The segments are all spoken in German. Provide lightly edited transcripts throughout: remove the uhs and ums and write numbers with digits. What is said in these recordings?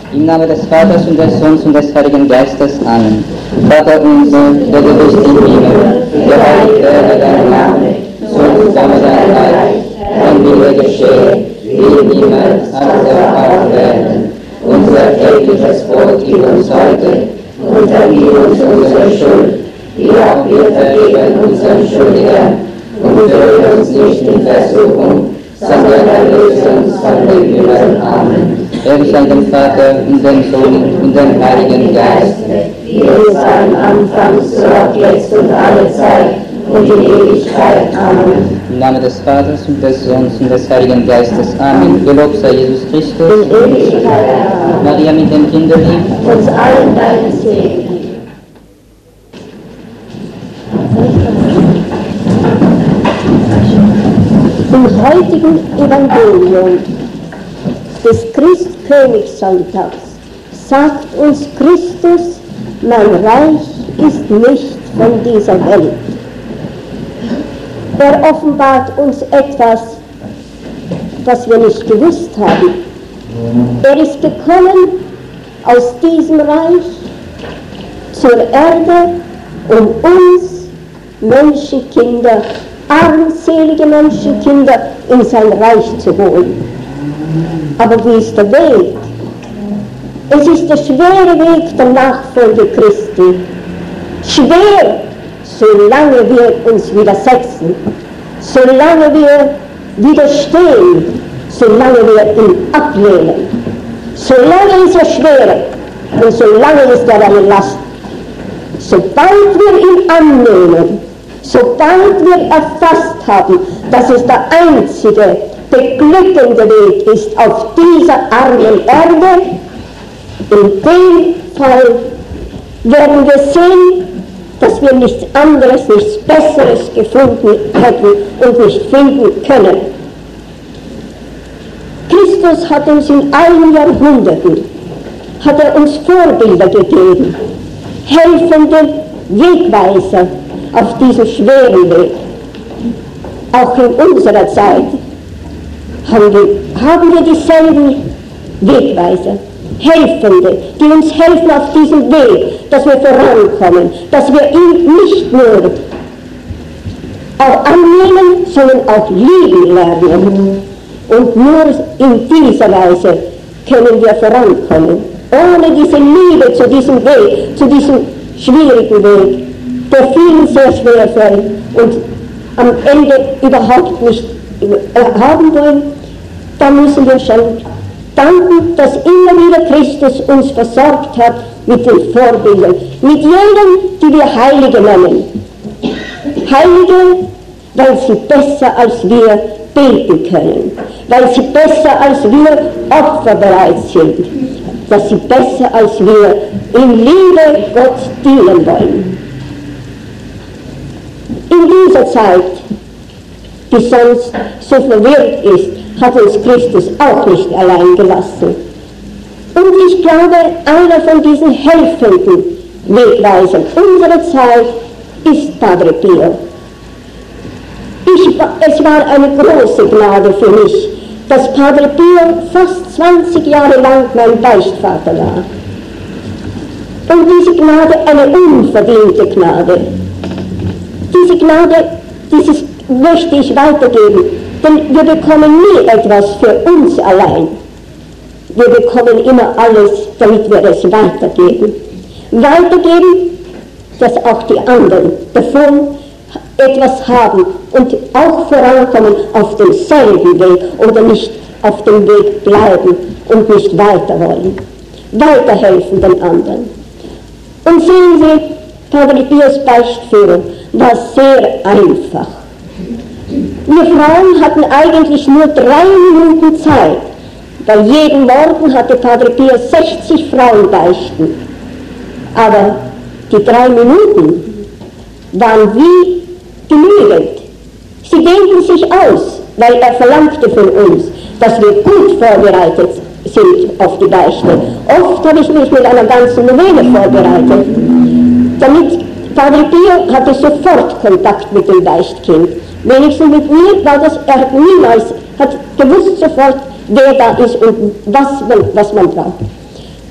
Im Namen des Vaters und des Sohnes und des Heiligen Geistes. Amen. Vater unser, der du bist im Himmel, geheiligt werde dein Name, so komme dein Reich, dein Wille geschehe, wie im Himmel, als auf Erden. Unser tägliches Brot gib uns heute, und vergib uns unsere Schuld, wie auch wir vergeben unseren Schuldigern, und führe uns nicht in Versuchung, sondern erlöse uns von dem Übel. Amen. Ehre sei dem Vater und dem Sohn und dem Heiligen Geist, wie es war am Anfang, so auch jetzt und alle Zeit und in Ewigkeit. Amen. Im Namen des Vaters und des Sohnes und des Heiligen Geistes. Amen. Gelobt sei Jesus Christus. In Ewigkeit. Amen. Maria mit dem Kinderlieb. Uns allen deinen Segen. Im heutigen Evangelium des Christkönigssonntags sagt uns Christus, mein Reich ist nicht von dieser Welt. Er offenbart uns etwas, was wir nicht gewusst haben. Er ist gekommen aus diesem Reich zur Erde, um uns Menschenkinder, armselige Menschenkinder in sein Reich zu holen. Aber wie ist der Weg? Es ist der schwere Weg der Nachfolge Christi. Schwer, solange wir uns widersetzen, solange wir widerstehen, solange wir ihn ablehnen. Solange ist er schwer und solange ist er eine Last. Sobald wir ihn annehmen, sobald wir erfasst haben, dass es der einzige beglückende Weg ist auf dieser armen Erde, in dem Fall werden wir sehen, dass wir nichts anderes, nichts Besseres gefunden hätten und nicht finden können. Christus hat uns in allen Jahrhunderten, hat er uns Vorbilder gegeben, helfende Wegweiser auf diesem schweren Weg. Auch in unserer Zeit haben wir dieselben Wegweiser, Helfende, die uns helfen auf diesem Weg, dass wir vorankommen, dass wir ihn nicht nur auch annehmen, sondern auch lieben lernen. Und nur in dieser Weise können wir vorankommen. Ohne diese Liebe zu diesem Weg, zu diesem schwierigen Weg, der vielen sehr schwer fällt und am Ende überhaupt nicht haben wollen, dann müssen wir schon danken, dass immer wieder Christus uns versorgt hat mit den Vorbildern, mit jedem, die wir Heilige nennen. Heilige, weil sie besser als wir beten können, weil sie besser als wir opferbereit sind, dass sie besser als wir in Liebe Gott dienen wollen. In dieser Zeit, die sonst so verwirrt ist, hat uns Christus auch nicht allein gelassen. Und ich glaube, einer von diesen helfenden Wegweisern unserer Zeit ist Padre Pio. Es war eine große Gnade für mich, dass Padre Pio fast 20 Jahre lang mein Beichtvater war. Und diese Gnade, eine unverdiente Gnade. Diese Gnade, dieses möchte ich weitergeben, denn wir bekommen nie etwas für uns allein. Wir bekommen immer alles, damit wir es weitergeben. Weitergeben, dass auch die anderen davon etwas haben und auch vorankommen auf demselben Weg oder nicht auf dem Weg bleiben und nicht weiter wollen. Weiterhelfen den anderen. Und sehen Sie, Padre Pios Beichtführung war sehr einfach. Wir Frauen hatten eigentlich nur 3 Minuten Zeit. Bei jedem Morgen hatte Padre Pio 60 Frauen beichten. Aber die 3 Minuten waren wie genügend. Sie dehnten sich aus, weil er verlangte von uns, dass wir gut vorbereitet sind auf die Beichte. Oft habe ich mich mit einer ganzen Novene vorbereitet. Damit Padre Pio hatte sofort Kontakt mit dem Beichtkind. Wenigstens mit mir war das, er hat niemals, hat gewusst sofort, wer da ist und was man braucht.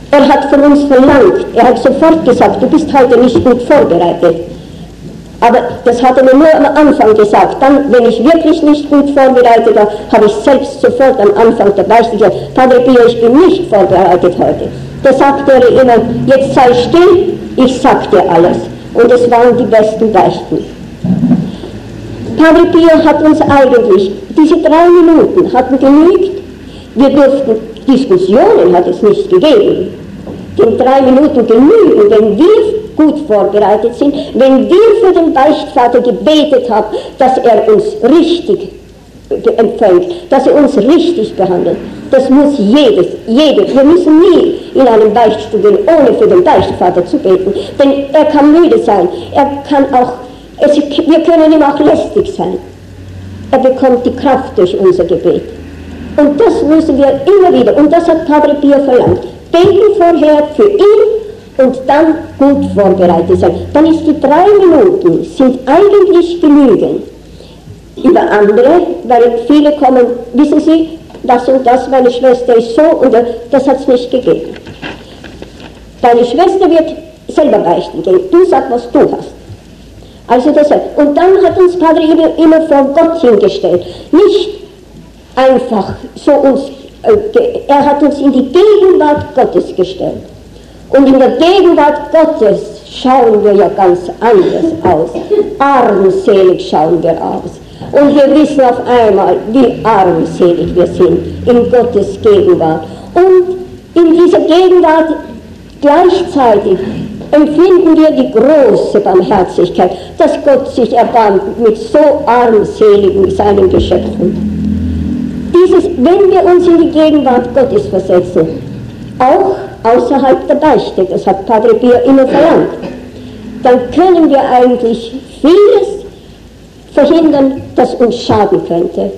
Er hat von uns verlangt, er hat sofort gesagt, du bist heute nicht gut vorbereitet. Aber das hat er mir nur am Anfang gesagt. Dann, wenn ich wirklich nicht gut vorbereitet war, habe ich selbst sofort am Anfang der Beichte gesagt, Padre Pio, ich bin nicht vorbereitet heute. Da sagte er immer, jetzt sei still, ich sag dir alles. Und es waren die besten Beichten. Padre Pio hat uns eigentlich, diese 3 Minuten hatten genügt. Wir durften, Diskussionen hat es nicht gegeben. Den 3 Minuten genügen, wenn wir gut vorbereitet sind, wenn wir für den Beichtvater gebetet haben, dass er uns richtig empfängt, dass er uns richtig behandelt. Das muss jede. Wir müssen nie in einem Beichtstuhl gehen, ohne für den Beichtvater zu beten. Denn er kann müde sein, er kann auch, wir können ihm auch lästig sein. Er bekommt die Kraft durch unser Gebet. Und das müssen wir immer wieder, und das hat Padre Pio verlangt, beten vorher für ihn und dann gut vorbereitet sein. Dann ist die 3 Minuten, sind eigentlich genügend. Über andere, weil viele kommen, wissen Sie, das und das, meine Schwester ist so und das hat es nicht gegeben. Deine Schwester wird selber beichten gehen, du sag, was du hast. Also das, und dann hat uns Padre immer vor Gott hingestellt, nicht einfach so uns, er hat uns in die Gegenwart Gottes gestellt. Und in der Gegenwart Gottes schauen wir ja ganz anders aus. Armselig schauen wir aus. Und wir wissen auf einmal, wie armselig wir sind in Gottes Gegenwart. Und in dieser Gegenwart gleichzeitig empfinden wir die große Barmherzigkeit, dass Gott sich erbarmt mit so armseligen seinen Geschöpfen. Wenn wir uns in die Gegenwart Gottes versetzen, auch außerhalb der Beichte, das hat Padre Pio immer verlangt, dann können wir eigentlich vieles verhindern, das uns schaden könnte.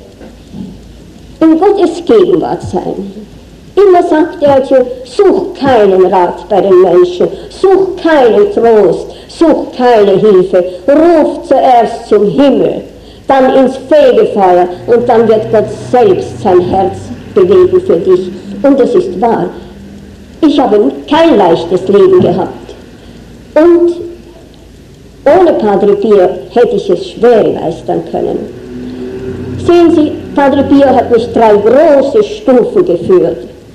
In Gottes Gegenwart sein. Immer sagt er also, such keinen Rat bei den Menschen, such keinen Trost, such keine Hilfe, ruf zuerst zum Himmel, dann ins Fegefeuer und dann wird Gott selbst sein Herz bewegen für dich. Und das ist wahr. Ich habe kein leichtes Leben gehabt. Und ohne Padre Pio hätte ich es schwer meistern können. Sehen Sie, Padre Pio hat mich 3 große Stufen geführt.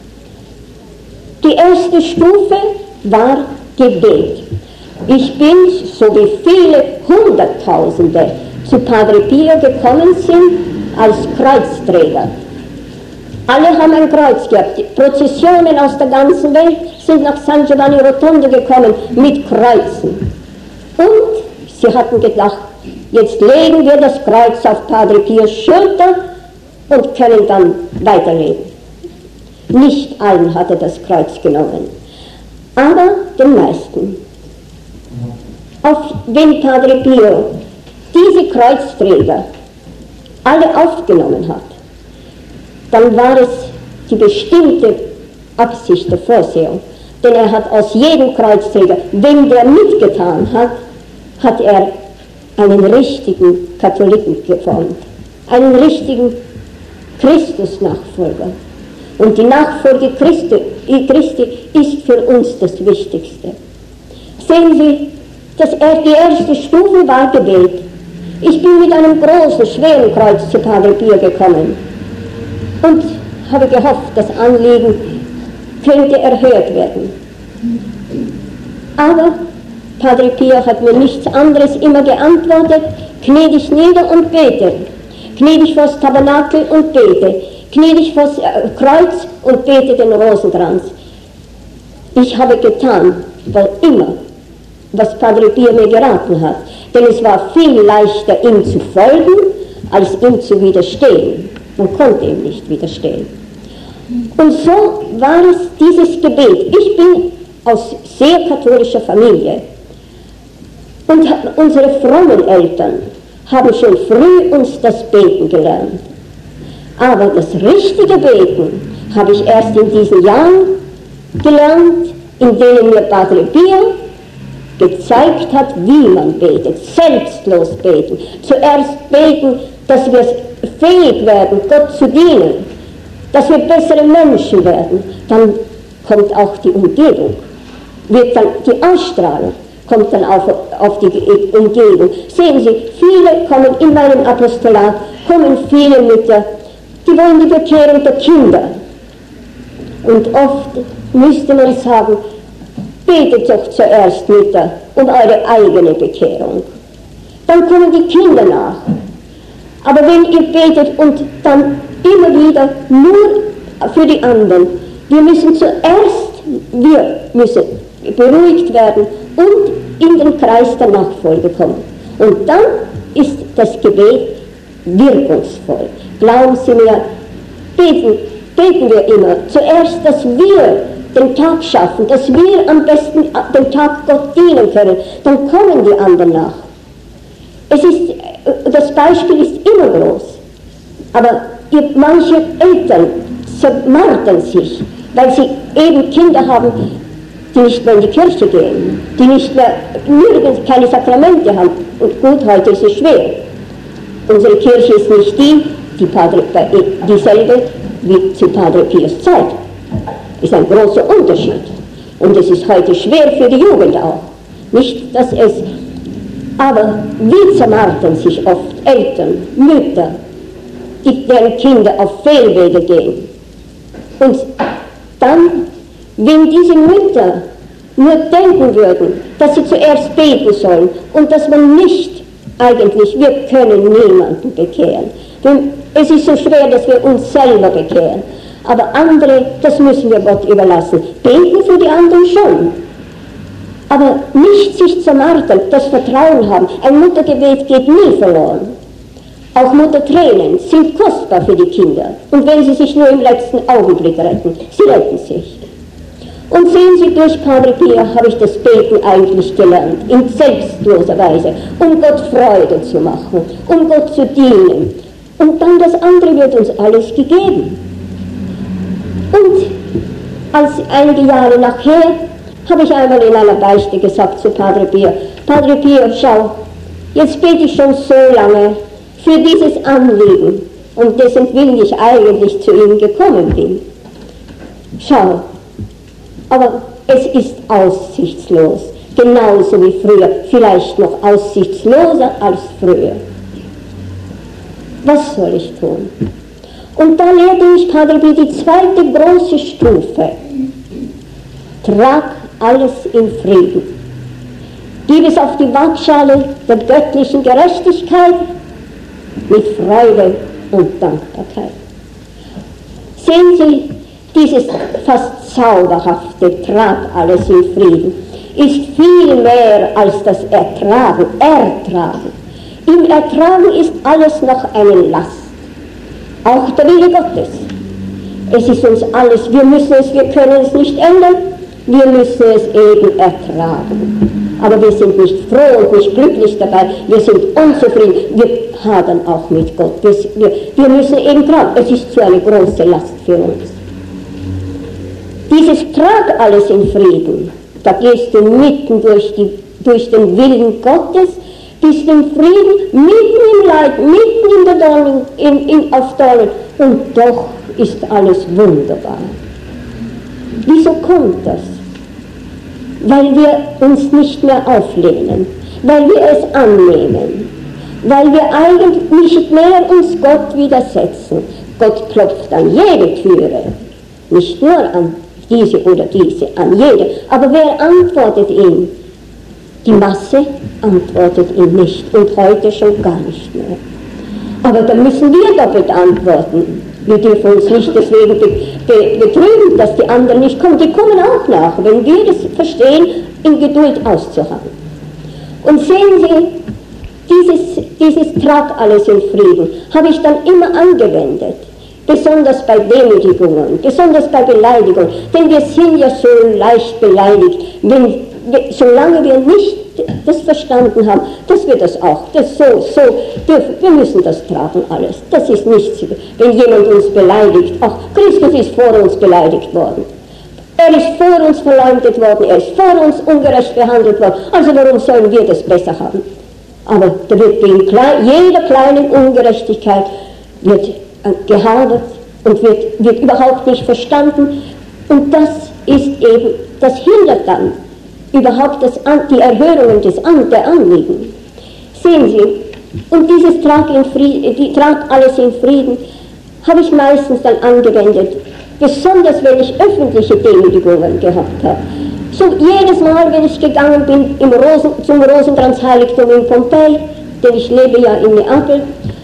Die erste Stufe war Gebet. Ich bin, so wie viele Hunderttausende, zu Padre Pio gekommen sind als Kreuzträger. Alle haben ein Kreuz gehabt. Die Prozessionen aus der ganzen Welt sind nach San Giovanni Rotondo gekommen mit Kreuzen. Und sie hatten gedacht, jetzt legen wir das Kreuz auf Padre Pios Schulter und können dann weiterleben. Nicht allen hat er das Kreuz genommen, aber den meisten. Wenn Padre Pio diese Kreuzträger alle aufgenommen hat, dann war es die bestimmte Absicht der Vorsehung. Denn er hat aus jedem Kreuzträger, wenn der mitgetan hat, hat er einen richtigen Katholiken geformt, einen richtigen Christusnachfolger. Und die Nachfolge Christi ist für uns das Wichtigste. Sehen Sie, die erste Stufe war Gebet. Ich bin mit einem großen, schweren Kreuz zu Padre Pio gekommen und habe gehofft, das Anliegen könnte erhört werden. Aber Padre Pio hat mir nichts anderes immer geantwortet: knie dich nieder und bete, knie dich vors Tabernakel und bete, knie dich vors Kreuz und bete den Rosenkranz. Ich habe getan, weil immer, was Padre Pio mir geraten hat, denn es war viel leichter, ihm zu folgen, als ihm zu widerstehen. Man konnte ihm nicht widerstehen. Und so war es dieses Gebet. Ich bin aus sehr katholischer Familie und unsere frommen Eltern haben schon früh uns das Beten gelernt. Aber das richtige Beten habe ich erst in diesen Jahren gelernt, in denen mir Padre Pio gezeigt hat, wie man betet, selbstlos beten. Zuerst beten, dass wir fähig werden, Gott zu dienen, dass wir bessere Menschen werden. Dann kommt auch die Umgebung, wird dann die Ausstrahlung, kommt dann auch auf die Umgebung. Sehen Sie, viele kommen in meinem Apostolat, kommen viele Mütter, die wollen die Bekehrung der Kinder. Und oft müsste man sagen, betet doch zuerst, Mütter, um eure eigene Bekehrung. Dann kommen die Kinder nach. Aber wenn ihr betet und dann immer wieder nur für die anderen, wir müssen beruhigt werden und in den Kreis der Nachfolge kommen. Und dann ist das Gebet wirkungsvoll. Glauben Sie mir, beten wir immer zuerst, dass wir den Tag schaffen, dass wir am besten den Tag Gott dienen können, dann kommen die anderen nach. Das Beispiel ist immer groß, aber manche Eltern zermartern sich, weil sie eben Kinder haben, die nicht mehr in die Kirche gehen, die nicht mehr nirgends keine Sakramente haben. Und gut, heute ist es schwer. Unsere Kirche ist nicht dieselbe wie zu Padre Pius Zeit. Ist ein großer Unterschied. Und es ist heute schwer für die Jugend auch. Nicht, dass es, aber wie zermartern sich oft Eltern, Mütter, deren Kinder auf Fehlwege gehen. Und dann, wenn diese Mütter nur denken würden, dass sie zuerst beten sollen und dass man nicht eigentlich, wir können niemanden bekehren. Denn es ist so schwer, dass wir uns selber bekehren. Aber andere, das müssen wir Gott überlassen. Beten für die anderen schon. Aber nicht sich zermartern, das Vertrauen haben. Ein Muttergebet geht nie verloren. Auch Muttertränen sind kostbar für die Kinder. Und wenn sie sich nur im letzten Augenblick retten, sie retten sich. Und sehen Sie, durch Padre Pio habe ich das Beten eigentlich gelernt, in selbstloser Weise, um Gott Freude zu machen, um Gott zu dienen. Und dann das andere wird uns alles gegeben. Und als einige Jahre nachher habe ich einmal in einer Beichte gesagt zu Padre Pio, Padre Pio, schau, jetzt bete ich schon so lange für dieses Anliegen, um dessen Willen ich eigentlich zu ihm gekommen bin. Schau, aber es ist aussichtslos, genauso wie früher, vielleicht noch aussichtsloser als früher. Was soll ich tun? Und da lehrte mich Padre Pio die zweite große Stufe. Trag alles in Frieden. Gib es auf die Waagschale der göttlichen Gerechtigkeit mit Freude und Dankbarkeit. Sehen Sie, dieses fast zauberhafte Trag alles in Frieden ist viel mehr als das Ertragen. Im Ertragen ist alles noch eine Last. Auch der Wille Gottes. Es ist uns alles, wir können es nicht ändern, wir müssen es eben ertragen. Aber wir sind nicht froh und nicht glücklich dabei, wir sind unzufrieden, wir hadern auch mit Gott. Wir müssen eben tragen, es ist zu eine große Last für uns. Dieses Trag alles in Frieden, da gehst du mitten durch den Willen Gottes, bist im Frieden, mitten im Leid, mitten in der Dornen, auf Dornen, und doch ist alles wunderbar. Wieso kommt das? Weil wir uns nicht mehr auflehnen, weil wir es annehmen, weil wir eigentlich nicht mehr uns Gott widersetzen. Gott klopft an jede Türe, nicht nur an diese oder diese, an jede, aber wer antwortet ihm? Die Masse antwortet ihm nicht und heute schon gar nicht mehr. Aber da müssen wir doppelt antworten. Wir dürfen uns nicht deswegen betrüben, dass die anderen nicht kommen. Die kommen auch nach, wenn wir das verstehen, in Geduld auszuharren. Und sehen Sie, dieses Trag alles in Frieden habe ich dann immer angewendet. Besonders bei Demütigungen, besonders bei Beleidigungen. Denn wir sind ja so leicht beleidigt, solange wir nicht das verstanden haben, dass wir das auch, wir müssen das tragen alles. Das ist nichts, wenn jemand uns beleidigt. Ach, Christus ist vor uns beleidigt worden. Er ist vor uns verleumdet worden, er ist vor uns ungerecht behandelt worden. Also warum sollen wir das besser haben? Aber da wird jeder kleinen Ungerechtigkeit wird gehadert und wird überhaupt nicht verstanden. Und das ist eben, das hindert dann überhaupt die Erhörungen der Anliegen. Sehen Sie, und dieses Trag alles in Frieden habe ich meistens dann angewendet, besonders wenn ich öffentliche Demütigungen gehabt habe. So jedes Mal, wenn ich gegangen bin zum Rosenkranzheiligtum in Pompeji, denn ich lebe ja in Neapel,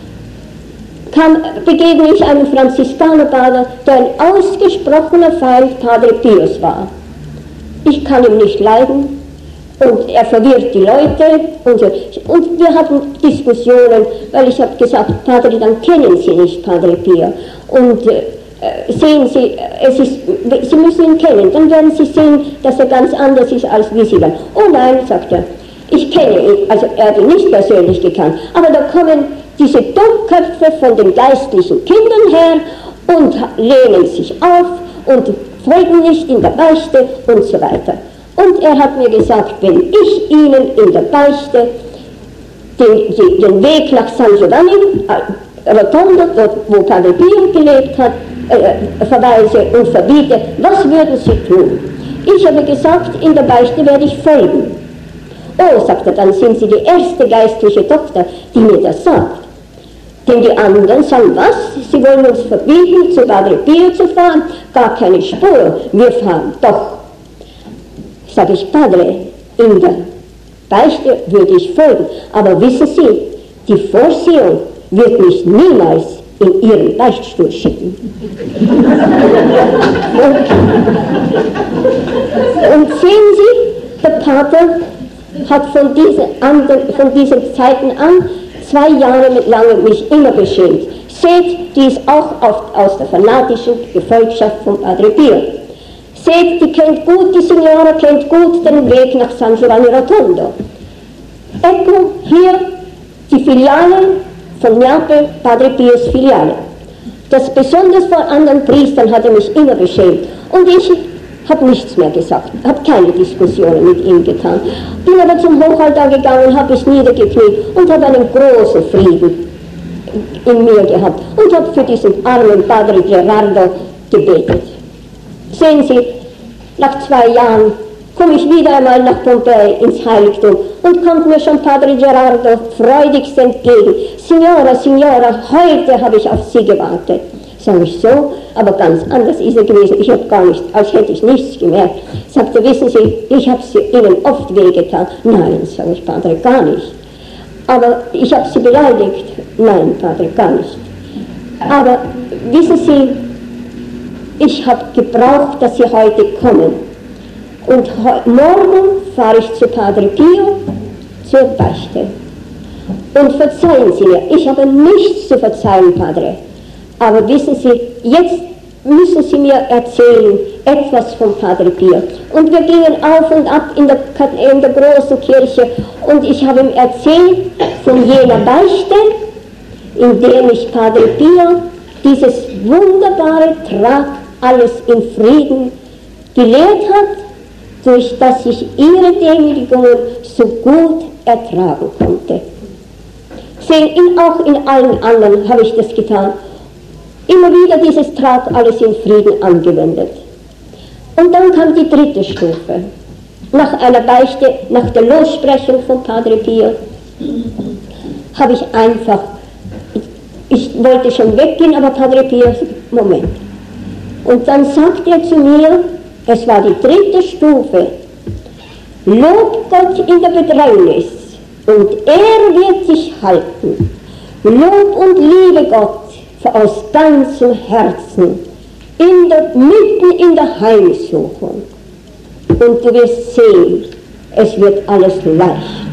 begegne ich einem Franziskanerpater, der ein ausgesprochener Feind Padre Pius war. Ich kann ihn nicht leiden und er verwirrt die Leute und wir hatten Diskussionen, weil ich habe gesagt, Padre, dann kennen Sie nicht Padre Pio und sehen Sie, Sie müssen ihn kennen, dann werden Sie sehen, dass er ganz anders ist als wie Sie dann. Oh nein, sagt er, ich kenne ihn, also er hat ihn nicht persönlich gekannt, aber da kommen diese Dummköpfe von den geistlichen Kindern her und lehnen sich auf und folgen nicht in der Beichte und so weiter. Und er hat mir gesagt, wenn ich Ihnen in der Beichte den Weg nach San Giovanni, Rotondo, wo Padre Pio gelebt hat, verweise und verbiete, was würden Sie tun? Ich habe gesagt, in der Beichte werde ich folgen. Oh, sagt er, dann sind Sie die erste geistliche Tochter, die mir das sagt. Denn die anderen sagen, was? Sie wollen uns verbieten, zu Padre Pio zu fahren? Gar keine Spur, wir fahren doch. Sage ich, Padre, in der Beichte würde ich folgen, aber wissen Sie, die Vorsehung wird mich niemals in Ihren Beichtstuhl schicken. Und sehen Sie, der Pater hat von diesen Zeiten an 2 Jahre lang mich immer beschämt. Seht, die ist auch aus der fanatischen Gefolgschaft von Padre Pio. Seht, die Signora kennt gut den Weg nach San Giovanni Rotondo. Ecco hier die Filiale von Neapel, Padre Pios Filiale. Das besonders vor anderen Priestern hat er mich immer beschämt. Und ich habe nichts mehr gesagt, habe keine Diskussionen mit ihm getan. Bin aber zum Hochaltar gegangen, habe mich niedergekniet und habe einen großen Frieden in mir gehabt und habe für diesen armen Padre Gerardo gebetet. Sehen Sie, nach 2 Jahren komme ich wieder einmal nach Pompeji ins Heiligtum und kommt mir schon Padre Gerardo freudigst entgegen. Signora, Signora, heute habe ich auf Sie gewartet. Sag ich so, aber ganz anders ist er gewesen. Ich habe gar nicht, als hätte ich nichts gemerkt. Sagte, wissen Sie, ich habe Ihnen oft wehgetan. Nein, sage ich, Padre, gar nicht. Aber ich habe Sie beleidigt. Nein, Padre, gar nicht. Aber wissen Sie, ich habe gebraucht, dass Sie heute kommen. Und morgen fahre ich zu Padre Pio zur Beichte. Und verzeihen Sie mir, ich habe nichts zu verzeihen, Padre. Aber wissen Sie, jetzt müssen Sie mir erzählen etwas von Padre Pio. Und wir gingen auf und ab in der großen Kirche und ich habe ihm erzählt von jener Beichte, in der mich Padre Pio dieses wunderbare Trag alles in Frieden gelehrt hat, durch das ich ihre Demütigungen so gut ertragen konnte. Sehen, auch in allen anderen habe ich das getan. Immer wieder dieses Trag alles in Frieden angewendet. Und dann kam die 3. Stufe. Nach einer Beichte, nach der Lossprechung von Padre Pio, habe ich einfach, ich wollte schon weggehen, aber Padre Pio, Moment. Und dann sagt er zu mir, es war die 3. Stufe, lob Gott in der Bedrängnis und er wird sich halten. Lob und liebe Gott aus ganzem Herzen, mitten in der Heimsuchung. Und du wirst sehen, es wird alles leicht.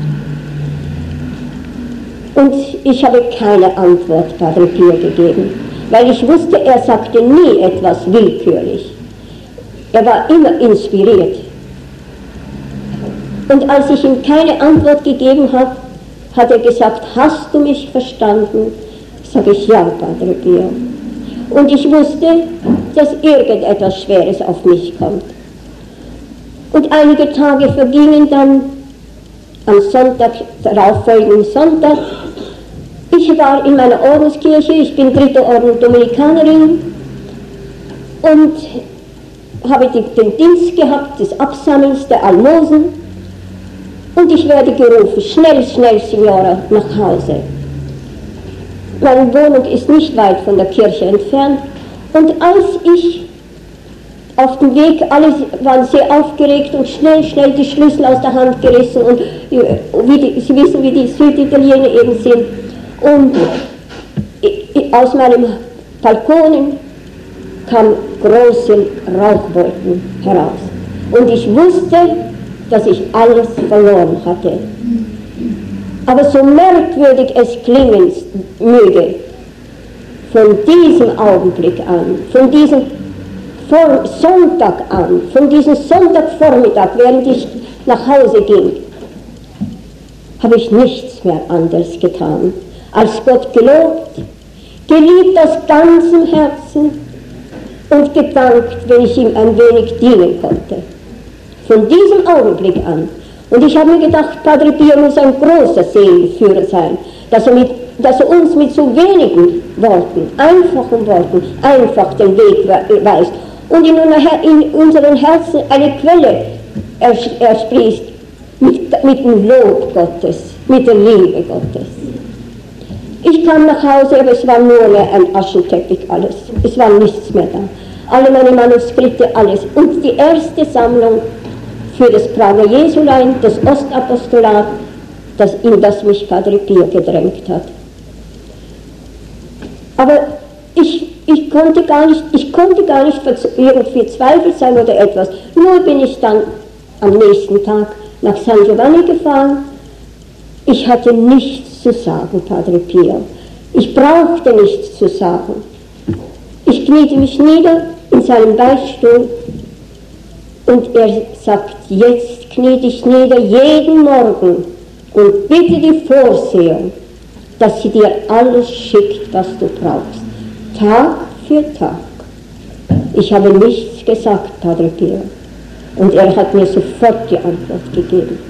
Und ich habe keine Antwort Padre Pio gegeben, weil ich wusste, er sagte nie etwas willkürlich. Er war immer inspiriert. Und als ich ihm keine Antwort gegeben habe, hat er gesagt, hast du mich verstanden? Sage ich, ja, Padre Pio. Und ich wusste, dass irgendetwas Schweres auf mich kommt. Und einige Tage vergingen dann, am Sonntag, darauffolgenden Sonntag. Ich war in meiner Ordenskirche, ich bin 3. Orden Dominikanerin. Und habe den Dienst gehabt des Absammelns der Almosen und ich werde gerufen, schnell, schnell, Signora, nach Hause. Meine Wohnung ist nicht weit von der Kirche entfernt und als ich auf dem Weg, alle waren sehr aufgeregt und schnell, schnell die Schlüssel aus der Hand gerissen und Sie wissen, wie die Süditaliener eben sind. Und aus meinem Balkon kamen große Rauchwolken heraus. Und ich wusste, dass ich alles verloren hatte. Aber so merkwürdig es klingen möge, von diesem Augenblick an, von diesem Sonntag an, von diesem Sonntagvormittag, während ich nach Hause ging, habe ich nichts mehr anderes getan, als Gott gelobt, geliebt aus ganzem Herzen und gedankt, wenn ich ihm ein wenig dienen konnte. Von diesem Augenblick an. Und ich habe mir gedacht, Padre Pio muss ein großer Seelenführer sein, dass er uns mit so wenigen Worten, einfachen Worten, einfach den Weg weist und in unseren Herzen eine Quelle ersprießt mit dem Lob Gottes, mit der Liebe Gottes. Ich kam nach Hause, aber es war nur mehr ein Aschenteppich alles. Es war nichts mehr da. Alle meine Manuskripte, alles. Und die erste Sammlung für das Prager Jesulein, das Ostapostolat, in das mich Padre Pio gedrängt hat. Aber ich konnte gar nicht irgendwie verzweifelt sein oder etwas. Nur bin ich dann am nächsten Tag nach San Giovanni gefahren. Ich hatte nichts zu sagen, Padre Pio. Ich brauchte nichts zu sagen. Ich kniete mich nieder in seinem Beichtstuhl und er sagt, jetzt knie dich nieder jeden Morgen und bitte die Vorsehung, dass sie dir alles schickt, was du brauchst. Tag für Tag. Ich habe nichts gesagt, Padre Pio. Und er hat mir sofort die Antwort gegeben.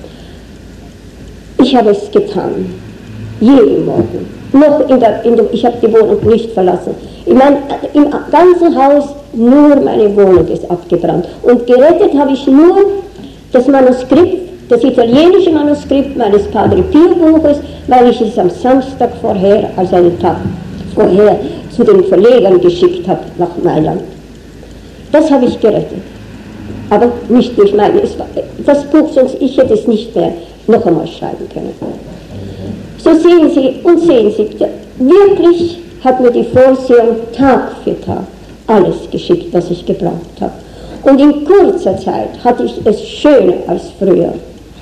Ich habe es getan. Jeden Morgen. Ich habe die Wohnung nicht verlassen. Im ganzen Haus nur meine Wohnung ist abgebrannt. Und gerettet habe ich nur das Manuskript, das italienische Manuskript meines Padre Pio Buches, weil ich es am Samstag vorher, also einen Tag vorher, zu den Verlegern geschickt habe nach Mailand. Das habe ich gerettet. Aber nicht durch das Buch, sonst ich hätte es nicht mehr noch einmal schreiben können. So sehen Sie, wirklich hat mir die Vorsehung Tag für Tag alles geschickt, was ich gebraucht habe. Und in kurzer Zeit hatte ich es schöner als früher.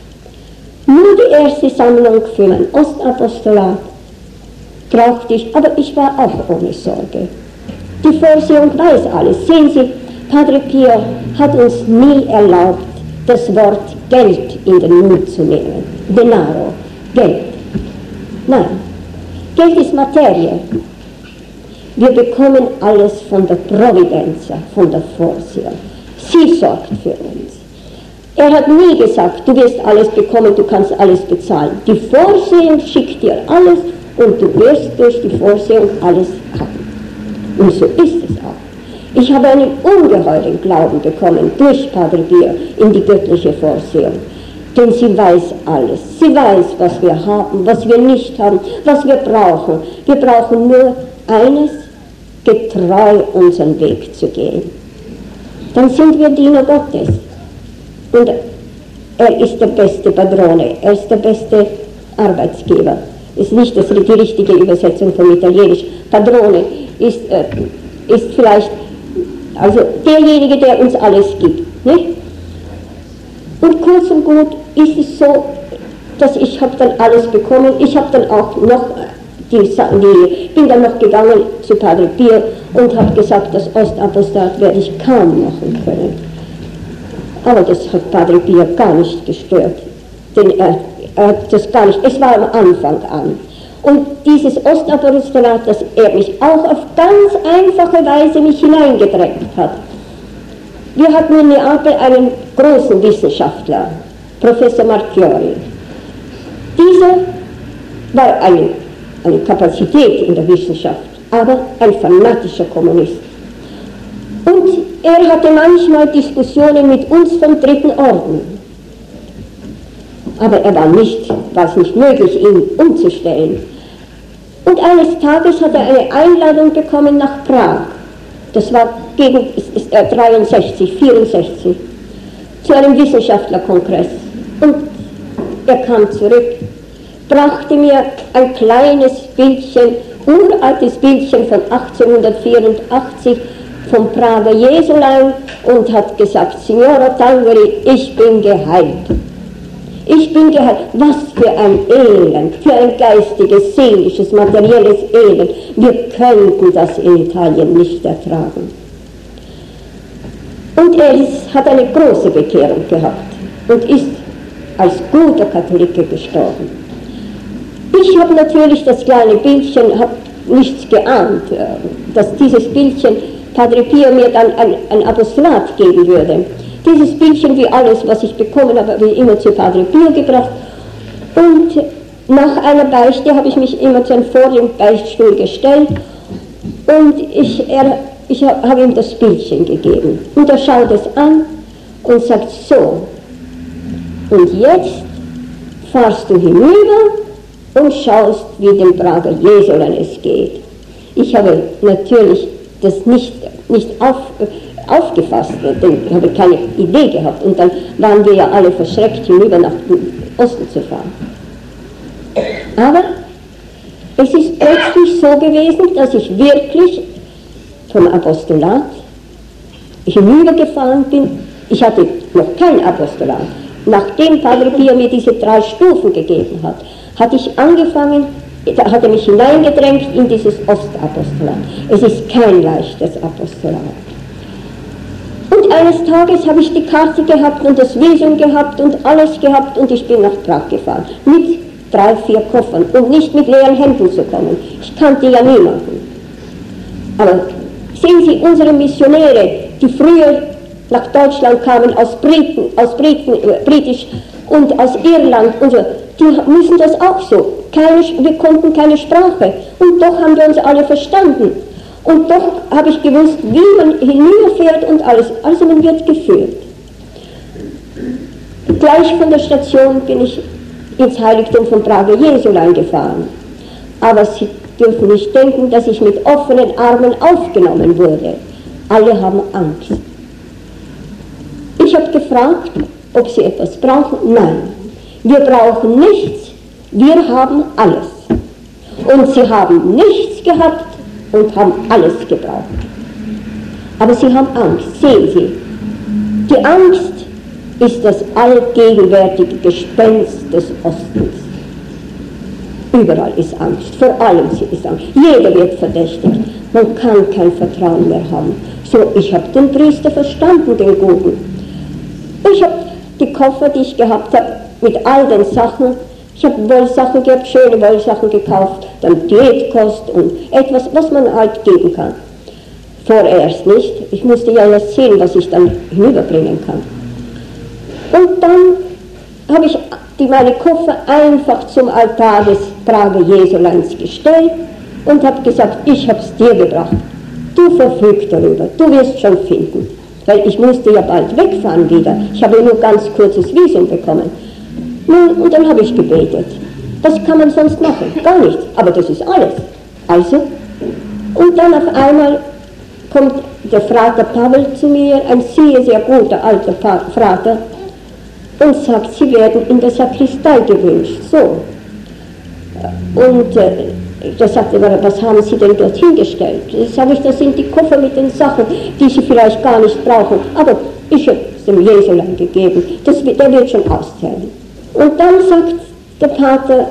Nur die erste Sammlung für mein Ostapostolat brauchte ich, aber ich war auch ohne Sorge. Die Vorsehung weiß alles. Sehen Sie, Padre Pio hat uns nie erlaubt, das Wort Geld in den Mund zu nehmen. Denaro, Geld. Nein, Geld ist Materie. Wir bekommen alles von der Providenza, von der Vorsehung. Sie sorgt für uns. Er hat nie gesagt, du wirst alles bekommen, du kannst alles bezahlen. Die Vorsehung schickt dir alles und du wirst durch die Vorsehung alles haben. Und so ist es auch. Ich habe einen ungeheuren Glauben bekommen durch Padre Pio in die göttliche Vorsehung. Denn sie weiß alles. Sie weiß, was wir haben, was wir nicht haben, was wir brauchen. Wir brauchen nur eines, getreu unseren Weg zu gehen. Dann sind wir Diener Gottes. Und er ist der beste Padrone, er ist der beste Arbeitsgeber. Ist nicht die richtige Übersetzung vom Italienisch. Padrone ist vielleicht also derjenige, der uns alles gibt. Nicht? Und kurz und gut ist es so, dass ich habe dann alles bekommen. Ich habe dann auch noch bin dann noch gegangen zu Padre Pio und habe gesagt, das Ostapostolat werde ich kaum machen können. Aber das hat Padre Pio gar nicht gestört, denn er hat das gar nicht, es war am Anfang an. Und dieses Ostapostolat, dass er mich auch auf ganz einfache Weise mich hineingedrängt hat. Wir hatten in Neapel einen großen Wissenschaftler, Professor Marchiori. Dieser war eine Kapazität in der Wissenschaft, aber ein fanatischer Kommunist. Und er hatte manchmal Diskussionen mit uns vom dritten Orden. Aber er war nicht möglich, ihn umzustellen. Und eines Tages hat er eine Einladung bekommen nach Prag. Das war gegen 63, 64, zu einem Wissenschaftlerkongress. Und er kam zurück, brachte mir ein kleines Bildchen, uraltes Bildchen von 1884 vom Prager Jesulein und hat gesagt, Signora Tangeri, ich bin geheilt. Ich bin geheilt. Was für ein Elend, für ein geistiges, seelisches, materielles Elend. Wir könnten das in Italien nicht ertragen. Und er hat eine große Bekehrung gehabt und ist als guter Katholike gestorben. Ich habe natürlich das kleine Bildchen, habe nichts geahnt, dass dieses Bildchen Padre Pio mir dann ein Apostolat geben würde. Dieses Bildchen, wie alles, was ich bekommen habe, habe ich immer zu Padre Pio gebracht. Und nach einer Beichte habe ich mich immer vor den Beichtstuhl gestellt und ich habe ihm das Bildchen gegeben. Und er schaut es an und sagt, so, und jetzt fahrst du hinüber und schaust, wie dem Prager Jesulein es geht. Ich habe natürlich das nicht aufgefasst, denn ich habe keine Idee gehabt. Und dann waren wir ja alle verschreckt, hinüber nach dem Osten zu fahren. Aber es ist plötzlich so gewesen, dass ich wirklich vom Apostolat hinübergefahren bin. Ich hatte noch kein Apostolat. Nachdem Padre Pio mir diese 3 Stufen gegeben hat, hatte ich angefangen, da hat er mich hineingedrängt in dieses Ostapostolat. Es ist kein leichtes Apostolat. Und eines Tages habe ich die Karte gehabt und das Visum gehabt und alles gehabt und ich bin nach Prag gefahren. Mit 3, 4 Koffern, um nicht mit leeren Händen zu kommen. Ich kannte ja niemanden. Aber sehen Sie, unsere Missionäre, die früher nach Deutschland kamen, britisch und aus Irland und so, die müssen das auch so. Wir konnten keine Sprache und doch haben wir uns alle verstanden. Und doch habe ich gewusst, wie man hinüberfährt und alles. Also man wird geführt. Gleich von der Station bin ich ins Heiligtum von Prager Jesulein gefahren. Aber Sie dürfen nicht denken, dass ich mit offenen Armen aufgenommen wurde. Alle haben Angst. Ich habe gefragt, ob sie etwas brauchen. Nein, wir brauchen nichts, wir haben alles. Und sie haben nichts gehabt und haben alles gebraucht. Aber sie haben Angst, sehen Sie. Die Angst ist das allgegenwärtige Gespenst des Ostens. Überall ist Angst, vor allem ist Angst. Jeder wird verdächtigt. Man kann kein Vertrauen mehr haben. So, ich habe den Priester verstanden, den Guten. Ich habe die Koffer, die ich gehabt habe, mit all den Sachen, ich habe Wollsachen gehabt, schöne Wollsachen gekauft, dann Diätkost und etwas, was man halt geben kann. Vorerst nicht. Ich musste ja erst sehen, was ich dann hinüberbringen kann. Und dann habe ich meine Koffer einfach zum Altar des Prager Jesuleins gestellt und habe gesagt, ich habe es dir gebracht. Du verfüg darüber, du wirst schon finden. Weil ich musste ja bald wegfahren wieder. Ich habe nur ganz kurzes Visum bekommen. Nun, und dann habe ich gebetet. Was kann man sonst machen? Gar nichts. Aber das ist alles. Also, und dann auf einmal kommt der Frater Pavel zu mir, ein sehr guter alter Frater, und sagt, Sie werden in der Sakristei gewünscht. So. Und da sagte er, was haben Sie denn dorthin gestellt? Sage ich, das sind die Koffer mit den Sachen, die Sie vielleicht gar nicht brauchen. Aber ich habe es dem Jesulein gegeben. Der wird schon auszählen. Und dann sagt der Pater,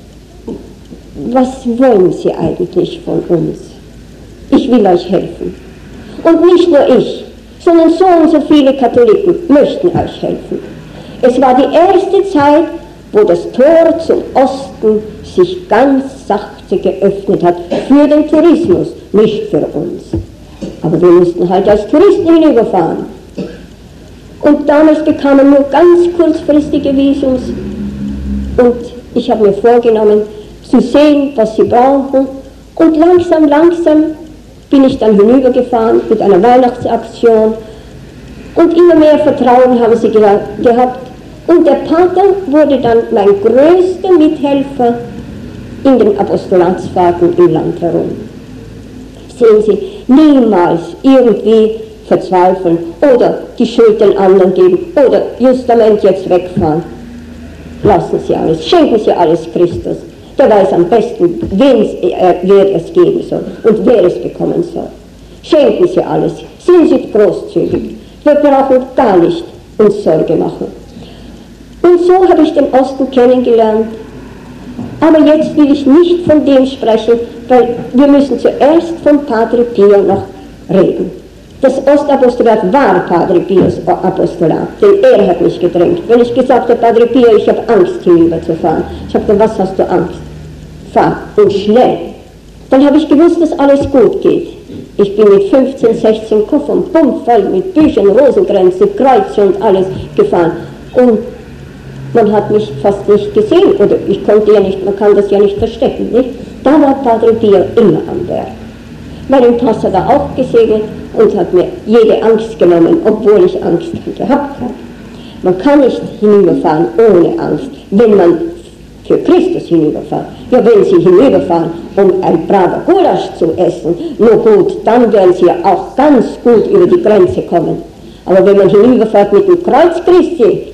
was wollen Sie eigentlich von uns? Ich will euch helfen. Und nicht nur ich, sondern so und so viele Katholiken möchten euch helfen. Es war die erste Zeit, wo das Tor zum Osten sich ganz sachte geöffnet hat für den Tourismus, nicht für uns. Aber wir mussten halt als Touristen hinüberfahren. Und damals bekamen nur ganz kurzfristige Visums und ich habe mir vorgenommen, zu sehen, was sie brauchen und langsam bin ich dann hinübergefahren mit einer Weihnachtsaktion und immer mehr Vertrauen haben sie gehabt. Und der Pater wurde dann mein größter Mithelfer in den Apostolatsfahrten im Land herum. Sehen Sie, niemals irgendwie verzweifeln oder die Schuld den anderen geben oder justament jetzt wegfahren. Lassen Sie alles, schenken Sie alles Christus. Der weiß am besten, wer es geben soll und wer es bekommen soll. Schenken Sie alles, sind Sie großzügig. Wir brauchen gar nicht uns Sorge machen. Und so habe ich den Osten kennengelernt. Aber jetzt will ich nicht von dem sprechen, weil wir müssen zuerst von Padre Pio noch reden. Das Ostapostolat war Padre Pios Apostolat, denn er hat mich gedrängt. Wenn ich gesagt habe, Padre Pio, ich habe Angst hinüberzufahren. Ich habe gesagt, was hast du Angst? Fahr und schnell. Dann habe ich gewusst, dass alles gut geht. Ich bin mit 15, 16 Koffern, pumpvoll mit Büchern, Rosenkränze, Kreuze und alles gefahren. Und man hat mich fast nicht gesehen, oder ich konnte ja nicht, man kann das ja nicht verstecken, nicht? Da war Padre Pio immer am Berg. Mein Pass hat er auch gesegnet und hat mir jede Angst genommen, obwohl ich Angst gehabt habe. Man kann nicht hinüberfahren ohne Angst, wenn man für Christus hinüberfährt. Ja, wenn Sie hinüberfahren, um ein braver Gulasch zu essen, nur gut, dann werden Sie ja auch ganz gut über die Grenze kommen. Aber wenn man hinüberfährt mit dem Kreuz Christi,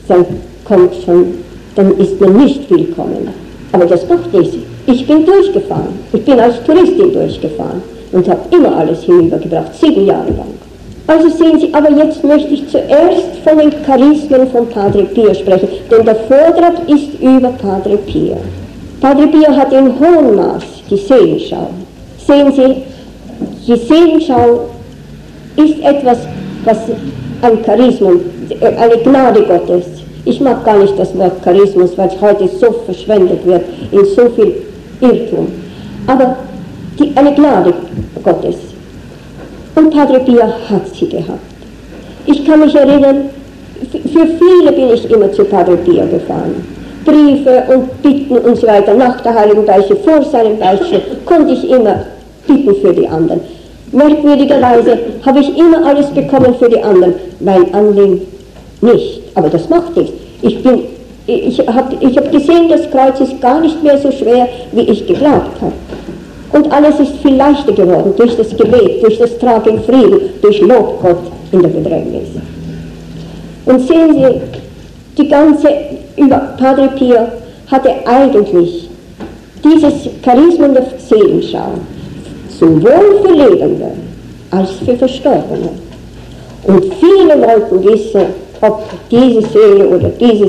dann ist man nicht willkommen. Aber das macht nichts. Ich bin durchgefahren. Ich bin als Touristin durchgefahren und habe immer alles hinübergebracht, 7 Jahre lang. Also sehen Sie, aber jetzt möchte ich zuerst von den Charismen von Padre Pio sprechen, denn der Vortrag ist über Padre Pio. Padre Pio hat in hohem Maß die Seelenschau. Sehen Sie, die Seelenschau ist etwas, was ein Charisma, eine Gnade Gottes. Ich mag gar nicht das Wort Charismus, weil es heute so verschwendet wird, in so viel Irrtum. Aber eine Gnade Gottes. Und Padre Pio hat sie gehabt. Ich kann mich erinnern, für viele bin ich immer zu Padre Pio gefahren. Briefe und Bitten und so weiter, nach der Heiligen Beichte, vor seinem Beichte, konnte ich immer bitten für die anderen. Merkwürdigerweise habe ich immer alles bekommen für die anderen, mein Anliegen nicht. Aber das macht nichts. Ich hab gesehen, das Kreuz ist gar nicht mehr so schwer, wie ich geglaubt habe. Und alles ist viel leichter geworden durch das Gebet, durch das Tragen Frieden, durch Lob Gott in der Bedrängnis. Und sehen Sie, die ganze, über Padre Pio hatte eigentlich dieses Charisma der Seelenschau sowohl für Lebende als für Verstorbene. Und viele wollten wissen, ob diese Seele oder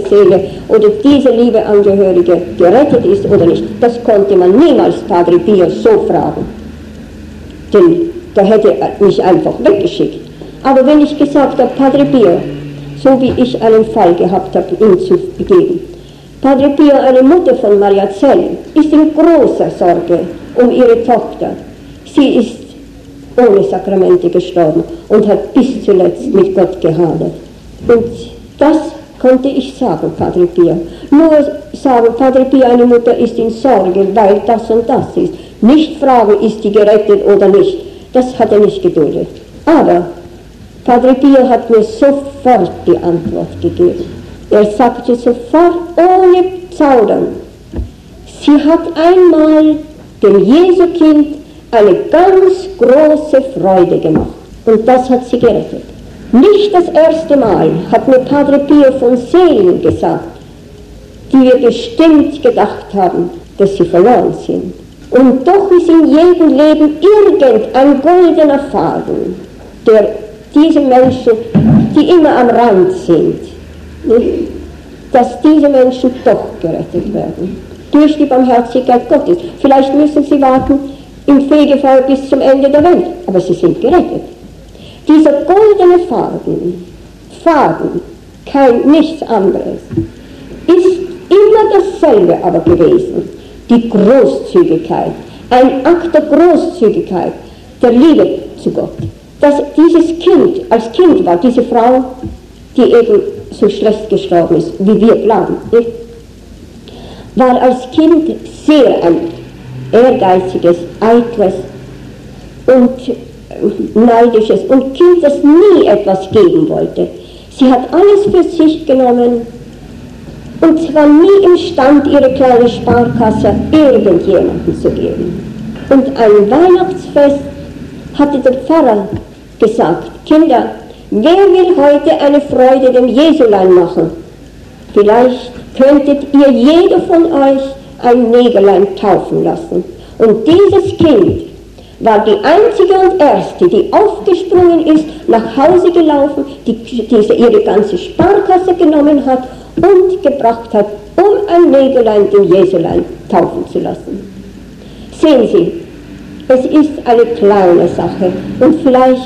diese liebe Angehörige gerettet ist oder nicht. Das konnte man niemals Padre Pio so fragen. Denn da hätte er mich einfach weggeschickt. Aber wenn ich gesagt habe, Padre Pio, so wie ich einen Fall gehabt habe, ihm zu begeben, Padre Pio, eine Mutter von Maria Zell, ist in großer Sorge um ihre Tochter. Sie ist ohne Sakramente gestorben und hat bis zuletzt mit Gott gehadert. Und das konnte ich sagen, Padre Pio. Nur sagen, Padre Pio, eine Mutter ist in Sorge, weil das und das ist. Nicht fragen, ist die gerettet oder nicht. Das hat er nicht geduldet. Aber Padre Pio hat mir sofort die Antwort gegeben. Er sagte sofort, ohne Zaudern, sie hat einmal dem Jesukind eine ganz große Freude gemacht. Und das hat sie gerettet. Nicht das erste Mal hat mir Padre Pio von Seelen gesagt, die wir bestimmt gedacht haben, dass sie verloren sind. Und doch ist in jedem Leben irgendein goldener Faden, der diese Menschen, die immer am Rand sind, dass diese Menschen doch gerettet werden. Durch die Barmherzigkeit Gottes. Vielleicht müssen sie warten im Fegefeuer bis zum Ende der Welt, aber sie sind gerettet. Dieser goldene Faden, nichts anderes, ist immer dasselbe aber gewesen. Die Großzügigkeit, ein Akt der Großzügigkeit, der Liebe zu Gott. Dass dieses Kind, als Kind war, diese Frau, die eben so schlecht gestorben ist, wie wir glauben, nicht? War als Kind sehr ein ehrgeiziges, eitles und Neidisches und Kind, das nie etwas geben wollte. Sie hat alles für sich genommen und war nie imstand, ihre kleine Sparkasse irgendjemandem zu geben. Und ein Weihnachtsfest hatte der Pfarrer gesagt: Kinder, wer will heute eine Freude dem Jesulein machen? Vielleicht könntet ihr jeder von euch ein Negerlein taufen lassen. Und dieses Kind war die einzige und erste, die aufgesprungen ist, nach Hause gelaufen, die ihre ganze Sparkasse genommen hat und gebracht hat, um ein Negerlein dem Jesulein taufen zu lassen. Sehen Sie, es ist eine kleine Sache und vielleicht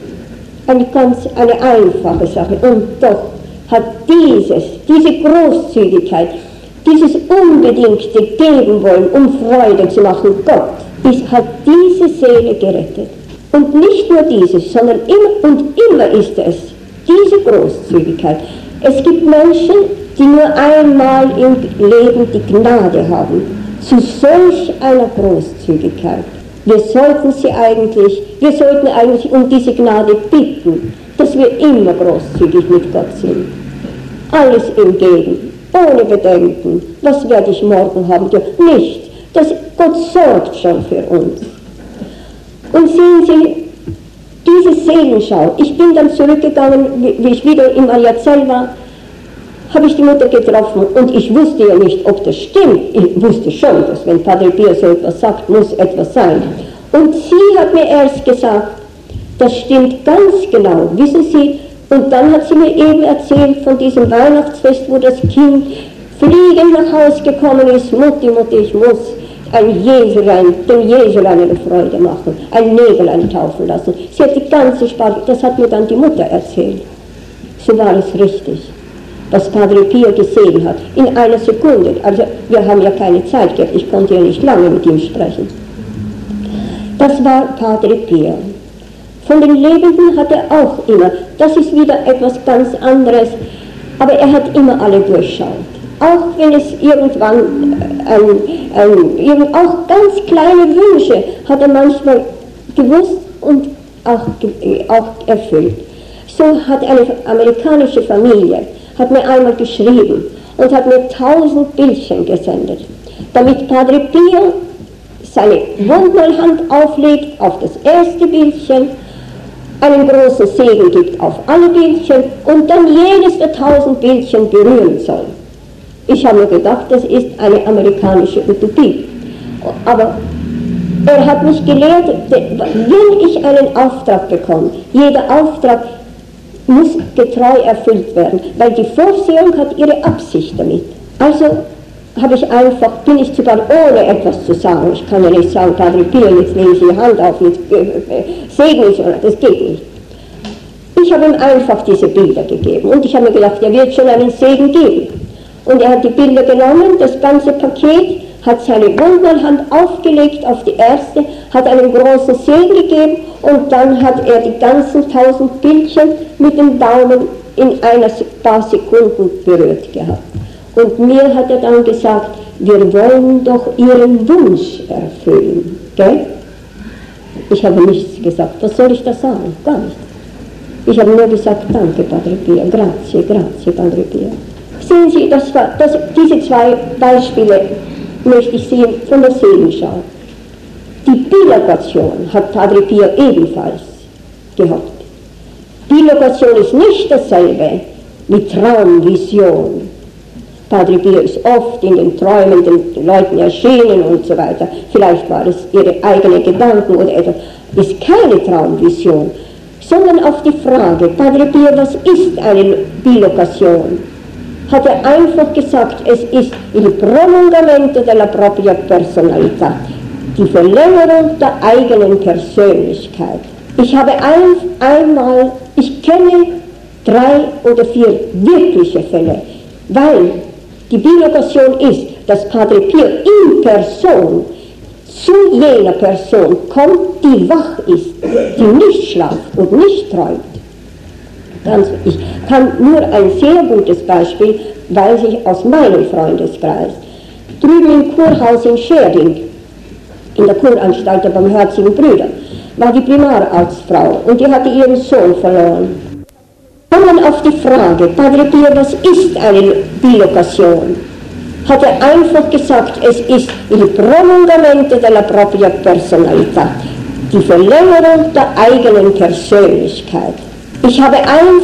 eine einfache Sache, und doch hat diese Großzügigkeit, dieses unbedingte Geben wollen, um Freude zu machen, Gott hat diese Seele gerettet. Und nicht nur dieses, sondern immer ist es diese Großzügigkeit. Es gibt Menschen, die nur einmal im Leben die Gnade haben, zu solch einer Großzügigkeit. Wir sollten eigentlich um diese Gnade bitten, dass wir immer großzügig mit Gott sind. Alles im Geben, ohne Bedenken. Was werde ich morgen haben? Nicht. Gott sorgt schon für uns. Und sehen Sie, diese Seelenschau, ich bin dann zurückgegangen, wie ich wieder in Mariazell war, habe ich die Mutter getroffen und ich wusste ja nicht, ob das stimmt. Ich wusste schon, dass wenn Padre Pio so etwas sagt, muss etwas sein. Und sie hat mir erst gesagt, das stimmt ganz genau, wissen Sie. Und dann hat sie mir eben erzählt von diesem Weihnachtsfest, wo das Kind fliegend nach Hause gekommen ist. Mutti, ich muss dem Jesulein eine Freude machen, ein Negerlein taufen lassen. Sie hat die ganze Sprache, das hat mir dann die Mutter erzählt. So war es richtig, was Padre Pio gesehen hat, in einer Sekunde. Also wir haben ja keine Zeit gehabt, ich konnte ja nicht lange mit ihm sprechen. Das war Padre Pio. Von den Lebenden hat er auch immer, das ist wieder etwas ganz anderes, aber er hat immer alle durchschaut. Auch wenn es irgendwann, auch ganz kleine Wünsche hat er manchmal gewusst und auch erfüllt. So hat eine amerikanische Familie, hat mir einmal geschrieben und hat mir 1000 Bildchen gesendet, damit Padre Pio seine Wundmalhand auflegt auf das erste Bildchen, einen großen Segen gibt auf alle Bildchen und dann jedes der 1000 Bildchen berühren soll. Ich habe mir gedacht, das ist eine amerikanische Utopie. Aber er hat mich gelehrt, wenn ich einen Auftrag bekomme, jeder Auftrag muss getreu erfüllt werden, weil die Vorsehung hat ihre Absicht damit. Also bin ich sogar ohne etwas zu sagen. Ich kann ja nicht sagen, Padre Pio, jetzt legen Sie die Hand auf, jetzt segne ich, oder das geht nicht. Ich habe ihm einfach diese Bilder gegeben und ich habe mir gedacht, er wird schon einen Segen geben. Und er hat die Bilder genommen, das ganze Paket, hat seine Wundmalhand aufgelegt auf die erste, hat einen großen Segen gegeben und dann hat er die ganzen 1000 Bildchen mit dem Daumen in paar Sekunden berührt gehabt. Und mir hat er dann gesagt, wir wollen doch Ihren Wunsch erfüllen. Gell? Ich habe nichts gesagt. Was soll ich da sagen? Gar nichts. Ich habe nur gesagt, danke Padre Pio, grazie, Padre Pio. Sehen Sie, diese zwei Beispiele möchte ich sehen von der Seelenschau. Die Bilogation hat Padre Pio ebenfalls gehabt. Bilogation ist nicht dasselbe wie Traumvision. Padre Pio ist oft in den Träumen den Leuten erschienen und so weiter. Vielleicht war es ihre eigenen Gedanken oder etwas. Ist keine Traumvision, sondern auf die Frage, Padre Pio, was ist eine Bilogation? Hat er einfach gesagt, es ist il prolungamento della propria personalità, die Verlängerung der eigenen Persönlichkeit. Ich kenne 3 oder 4 wirkliche Fälle, weil die Bilogation ist, dass Padre Pio in Person zu jener Person kommt, die wach ist, die nicht schlaft und nicht träumt. Ich kann nur ein sehr gutes Beispiel, weiß ich aus meinem Freundeskreis. Drüben im Kurhaus in Scherding, in der Kuranstalt der Barmherzigen Brüder, war die Primararztfrau und die hatte ihren Sohn verloren. Kommen auf die Frage, Padre Pio, was ist eine Bilocation? Hat er einfach gesagt, es ist il prolungamento della propria personalità, die Verlängerung der eigenen Persönlichkeit. Ich habe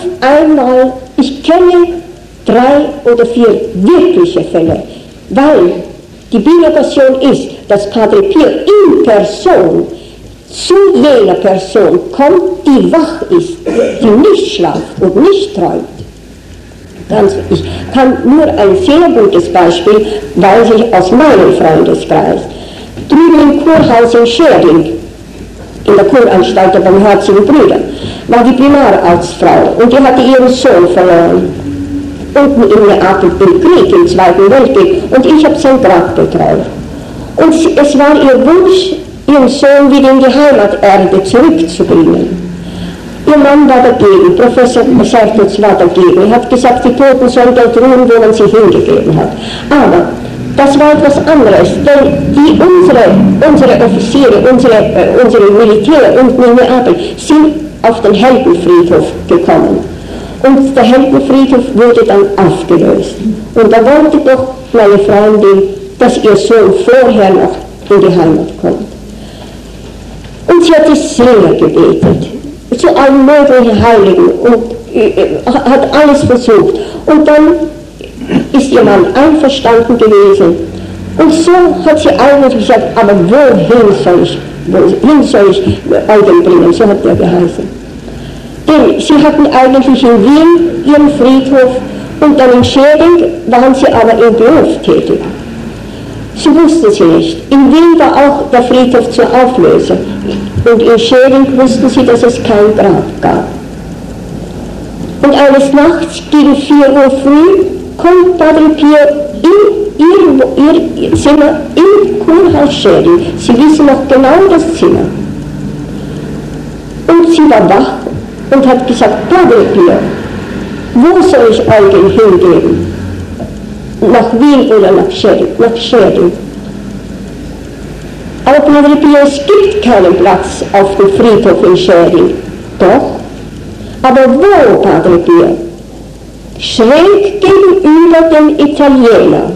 ich kenne 3 oder 4 wirkliche Fälle, weil die Bilocation ist, dass Padre Pio in Person zu jener Person kommt, die wach ist, die nicht schlaft und nicht träumt. Ich kann nur ein sehr gutes Beispiel, weiß ich aus meinem Freundeskreis. Drüben im Kurhaus in Scherding, in der Kuranstalt der Barmherzigen Brüder, war die Primararztfrau und die hatte ihren Sohn verloren. Unten in Neapel im Krieg, im Zweiten Weltkrieg, und ich habe sein Grab betreut. Und es war ihr Wunsch, ihren Sohn wieder in die Heimaterde zurückzubringen. Ihr Mann war dagegen, Professor Sertitz war dagegen. Er hat gesagt, die Toten sollen dort ruhen, wo man sie hingegeben hat. Aber das war etwas anderes, denn unsere Offiziere, unsere Militäre unten in Neapel sind auf den Heldenfriedhof gekommen. Und der Heldenfriedhof wurde dann aufgelöst. Und da wollte doch meine Freundin, dass ihr Sohn vorher noch in die Heimat kommt. Und sie hat es sehr gebetet, zu allen möglichen Heiligen und hat alles versucht. Und dann ist ihr Mann einverstanden gewesen. Und so hat sie eigentlich gesagt, aber wohin soll ich Eugen bringen? So hat er geheißen. Denn sie hatten eigentlich in Wien ihren Friedhof und dann in Scherding waren sie aber im Beruf tätig. Sie wussten sie nicht. In Wien war auch der Friedhof zur Auflösung. Und in Scherding wussten sie, dass es kein Grab gab. Und eines Nachts gegen 4 Uhr früh kommt Padre Pio in ihr Zimmer im Kurhaus Scherding. Sie wissen noch genau das Zimmer. Und sie war wach und hat gesagt, Padre Pio, wo soll ich Eugen hingeben? Nach Wien oder nach Scherding? Aber Padre Pio, es gibt keinen Platz auf dem Friedhof in Scherding. Doch. Aber wo, Padre Pio? Schräg gegenüber dem Italiener.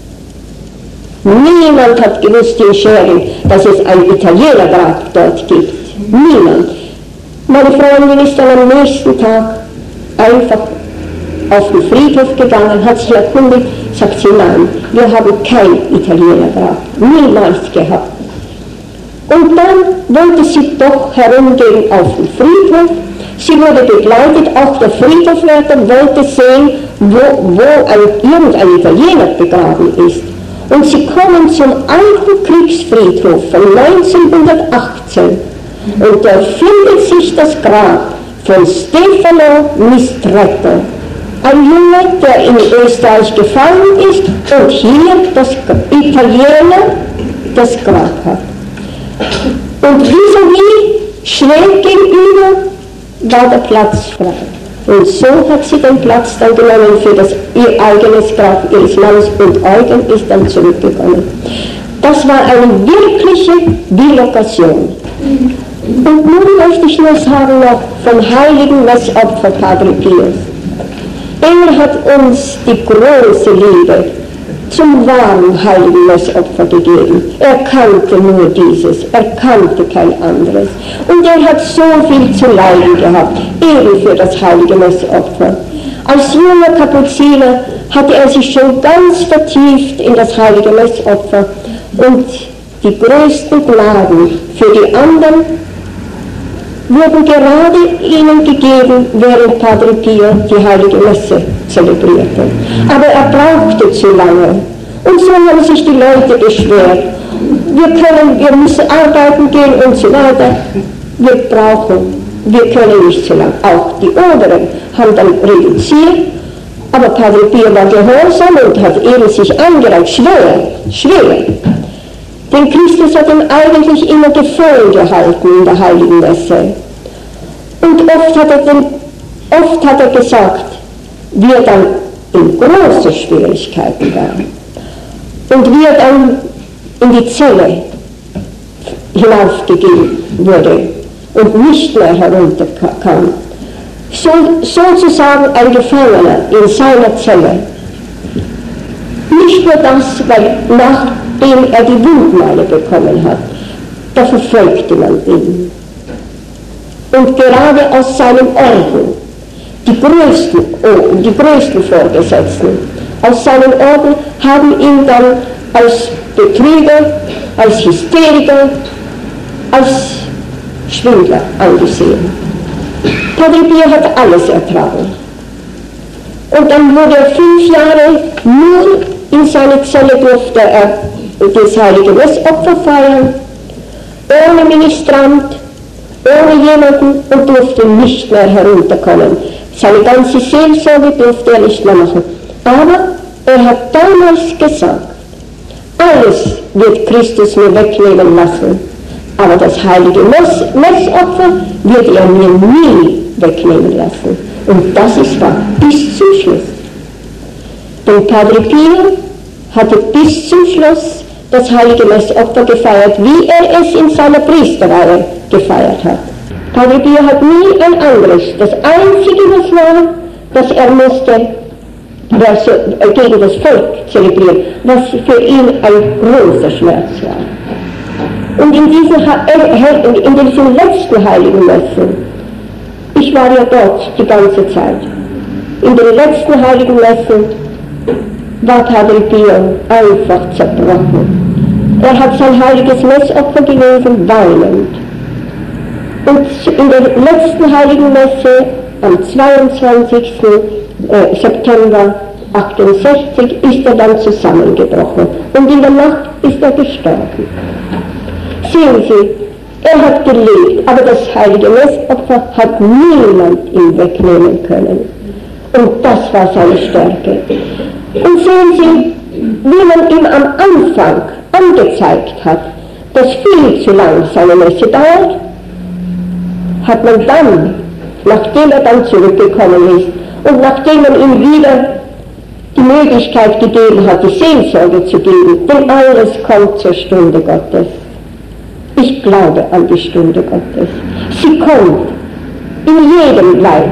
Niemand hat gewusst in Scherding, dass es ein Italienergrab dort gibt. Niemand. Meine Freundin ist dann am nächsten Tag einfach auf den Friedhof gegangen, hat sich erkundigt, sagt sie, nein, wir haben kein Italienergrab, niemals gehabt. Und dann wollte sie doch herumgehen auf den Friedhof. Sie wurde begleitet, auch der Friedhofwärter wollte sehen, wo irgendein Italiener begraben ist. Und sie kommen zum alten Kriegsfriedhof von 1918 und da findet sich das Grab von Stefano Mistretto, ein Junge, der in Österreich gefallen ist und hier das Italiener das Grab hat. Und vis-à-vis, schräg gegenüber, war der Platz frei. Und so hat sie den Platz dann genommen für ihr eigenes Grab ihres Mannes und Eugen ist dann zurückgekommen. Das war eine wirkliche Bilokation. Und nun möchte ich nur sagen noch vom heiligen Messopfer Padre Pius. Er hat uns die große Liebe zum wahren heiligen Messopfer gegeben. Er kannte nur dieses, er kannte kein anderes. Und er hat so viel zu leiden gehabt, eben für das heilige Messopfer. Als junger Kapuziner hatte er sich schon ganz vertieft in das heilige Messopfer und die größten Gnaden für die anderen wurden gerade ihnen gegeben, während Padre Pio die heilige Messe zelebrierte. Aber er brauchte zu lange. Und so haben sich die Leute beschwert. Wir müssen arbeiten gehen und so weiter. Wir können nicht so lange. Auch die Oberen haben dann reduziert. Aber Padre Pio war gehorsam und hat eben sich angereicht. Schwer. Denn Christus hat ihm eigentlich immer Gefallen gehalten in der heiligen Messe. Und oft hat er gesagt, wie er dann in große Schwierigkeiten war und wie er dann in die Zelle hinaufgegeben wurde, und nicht mehr herunter kann. Sozusagen ein Gefangener in seiner Zelle. Nicht nur das, weil nachdem er die Wundmale bekommen hat, da verfolgte man ihn. Und gerade aus seinem Orden, die größten Vorgesetzten, aus seinen Orden haben ihn dann als Betrüger, als Hysteriker, als Schwindler angesehen. Padre Pio hat alles ertragen. Und dann wurde er 5 Jahre nur in seine Zelle durfte er das heilige Messopfer feiern, ohne Ministrant, ohne jemanden und durfte nicht mehr herunterkommen. Seine ganze Seelsorge durfte er nicht mehr machen. Aber er hat damals gesagt, alles wird Christus mir wegnehmen lassen, aber das heilige Messopfer wird er mir nie wegnehmen lassen. Und das ist wahr, bis zum Schluss. Denn Padre Pio hatte bis zum Schluss das heilige Messopfer gefeiert, wie er es in seiner Priesterweihe gefeiert hat. Padre Pio hat nie ein anderes. Das Einzige, was war, dass er musste gegen das Volk zelebrieren, was für ihn ein großer Schmerz war. Und in diesen letzten heiligen Messen, ich war ja dort die ganze Zeit, in den letzten heiligen Messen war Padre Pio einfach zerbrochen. Er hat sein heiliges Messopfer gelesen, weinend. Und in der letzten heiligen Messe am 22. September 68 ist er dann zusammengebrochen und in der Nacht ist er gestorben. Sehen Sie, er hat gelebt, aber das heilige Messopfer hat niemand ihm wegnehmen können. Und das war seine Stärke. Und sehen Sie, wie man ihm am Anfang angezeigt hat, dass viel zu lang seine Messe dauert, hat man dann, nachdem er dann zurückgekommen ist und nachdem man ihm wieder die Möglichkeit gegeben hat, die Seelsorge zu geben, denn alles kommt zur Stunde Gottes. Ich glaube an die Stunde Gottes. Sie kommt in jedem Leid,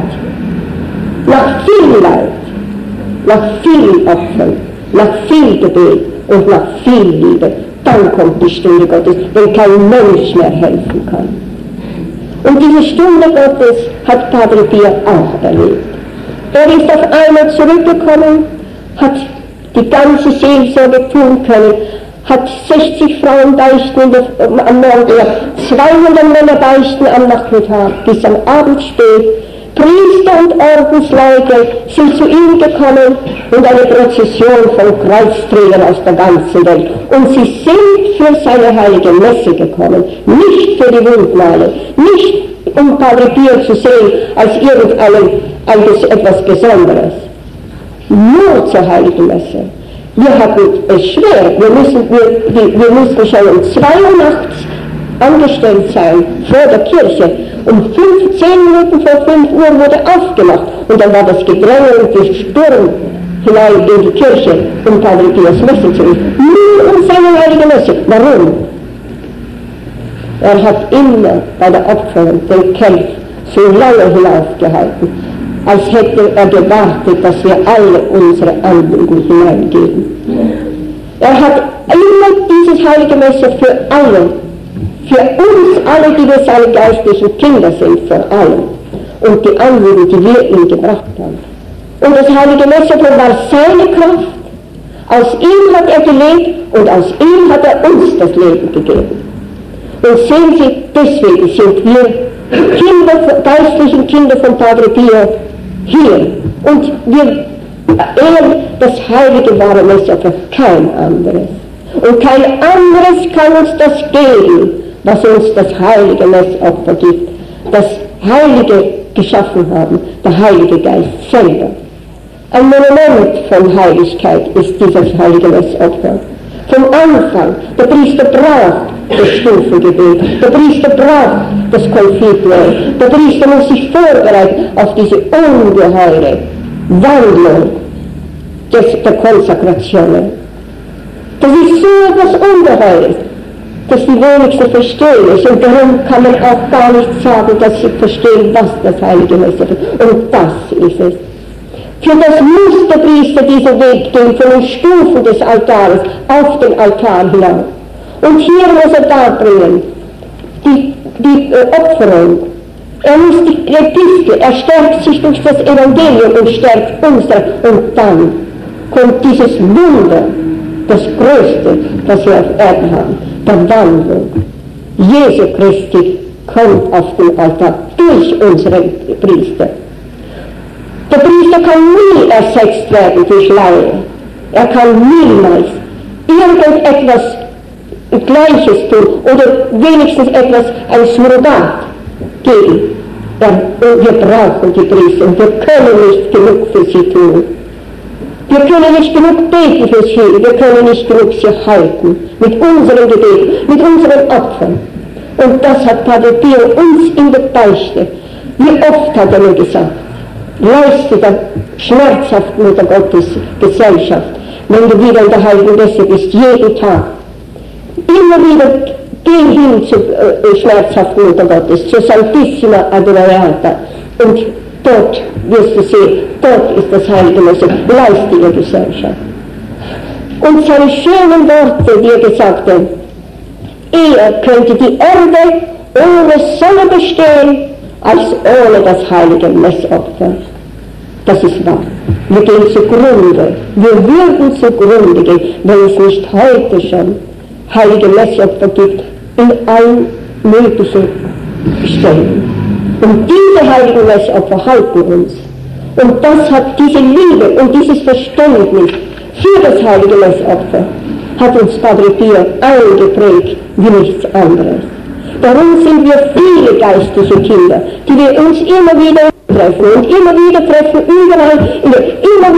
nach viel Leid, nach vielen Opfern, nach viel Gebet und nach viel Liebe. Dann kommt die Stunde Gottes, wenn kein Mensch mehr helfen kann. Und diese Stunde Gottes hat Padre Pio auch erlebt. Er ist auf einmal zurückgekommen, hat die ganze Seelsorge tun können, hat 60 Frauen beichten am Morgen, 200 Männer beichten am Nachmittag bis am Abend spät. Priester und Ordensleute sind zu ihm gekommen und eine Prozession von Kreuzträgern aus der ganzen Welt. Und sie sind für seine heilige Messe gekommen, nicht für die Wundmale, nicht um Padre Pio zu sehen als etwas Besonderes, nur zur heiligen Messe. Wir hatten es schwer, wir mussten schon um 2 Uhr nachts angestellt sein vor der Kirche. Um 10 Minuten vor 5 Uhr wurde aufgemacht und dann war das Gedränge und der Sturm hinein in die Kirche, um Padre Pios Messe zu rufen. Nur um seine heilige Messe. Warum? Er hat immer bei der Opferung den Kelch so lange hinaufgehalten, als hätte er gewartet, dass wir alle unsere Anliegen hineingeben. Er hat immer dieses heilige Messe für uns alle, die wir seine geistlichen Kinder sind, vor allem. Und die Anliegen, die wir ihm gebracht haben. Und das heilige Messe war seine Kraft. Aus ihm hat er gelebt und aus ihm hat er uns das Leben gegeben. Und sehen Sie, deswegen sind wir geistlichen Kinder von Padre Pio hier. Und wir ehren das heilige wahre Messopfer, kein anderes. Und kein anderes kann uns das geben, was uns das heilige Messopfer gibt, das Heilige geschaffen haben, der Heilige Geist selber. Ein Monument von Heiligkeit ist dieses heilige Messopfer. Vom Anfang, der Priester braucht das Stufengebet, der Priester braucht das Konfitmehl, der Priester muss sich vorbereiten auf diese ungeheure Wandlung der Konsekrationen. Das ist so etwas Ungeheures. dass die wenigsten verstehen es. Und darum kann man auch gar nicht sagen, dass sie verstehen, was das heilige Messer ist. Und das ist es. Für das muss der Priester diesen Weg gehen, von den Stufen des Altars auf den Altar hinauf. Und hier muss er darbringen, die Opferung. Er muss die Epistel, er stärkt sich durch das Evangelium und stärkt unsere. Und dann kommt dieses Wunder, das Größte, was wir auf Erden haben, der Wandlung. Jesu Christi kommt auf den Altar durch unsere Priester. Der Priester kann nie ersetzt werden durch Laie. Er kann niemals irgendetwas Gleiches tun oder wenigstens etwas als Surrogat geben. Wir brauchen die Priester und wir können nicht genug für sie tun. Wir können nicht genug beten für sie, wir können nicht genug sie halten mit unseren Gebeten, mit unseren Opfern. Und das hat Padre Pio uns in der Beichte, wie oft hat er mir gesagt, leiste der schmerzhaften Mutter Gottes Gesellschaft, wenn du wieder in der Heiligen Messe bist, jeden Tag. Immer wieder geh hin zur schmerzhaften Mutter Gottes, zur Santissima Adorata, und dort wirst du sehen, dort ist das Heilige Messe, leiste ihr Gesellschaft. Und seine schönen Worte, die er gesagt hat, eher könnte die Erde ohne Sonne bestehen, als ohne das heilige Messopfer. Das ist wahr. Wir gehen zugrunde. Wir würden zugrunde gehen, wenn es nicht heute schon heilige Messopfer gibt in allen möglichen Stellen. Und diese heiligen Messopfer halten uns. Und das hat diese Liebe und dieses Verständnis für das heilige Messopfer hat uns Padre Pio eingeprägt wie nichts anderes. Darum sind wir viele geistliche Kinder, die wir uns immer wieder treffen und immer wieder treffen, überall, immer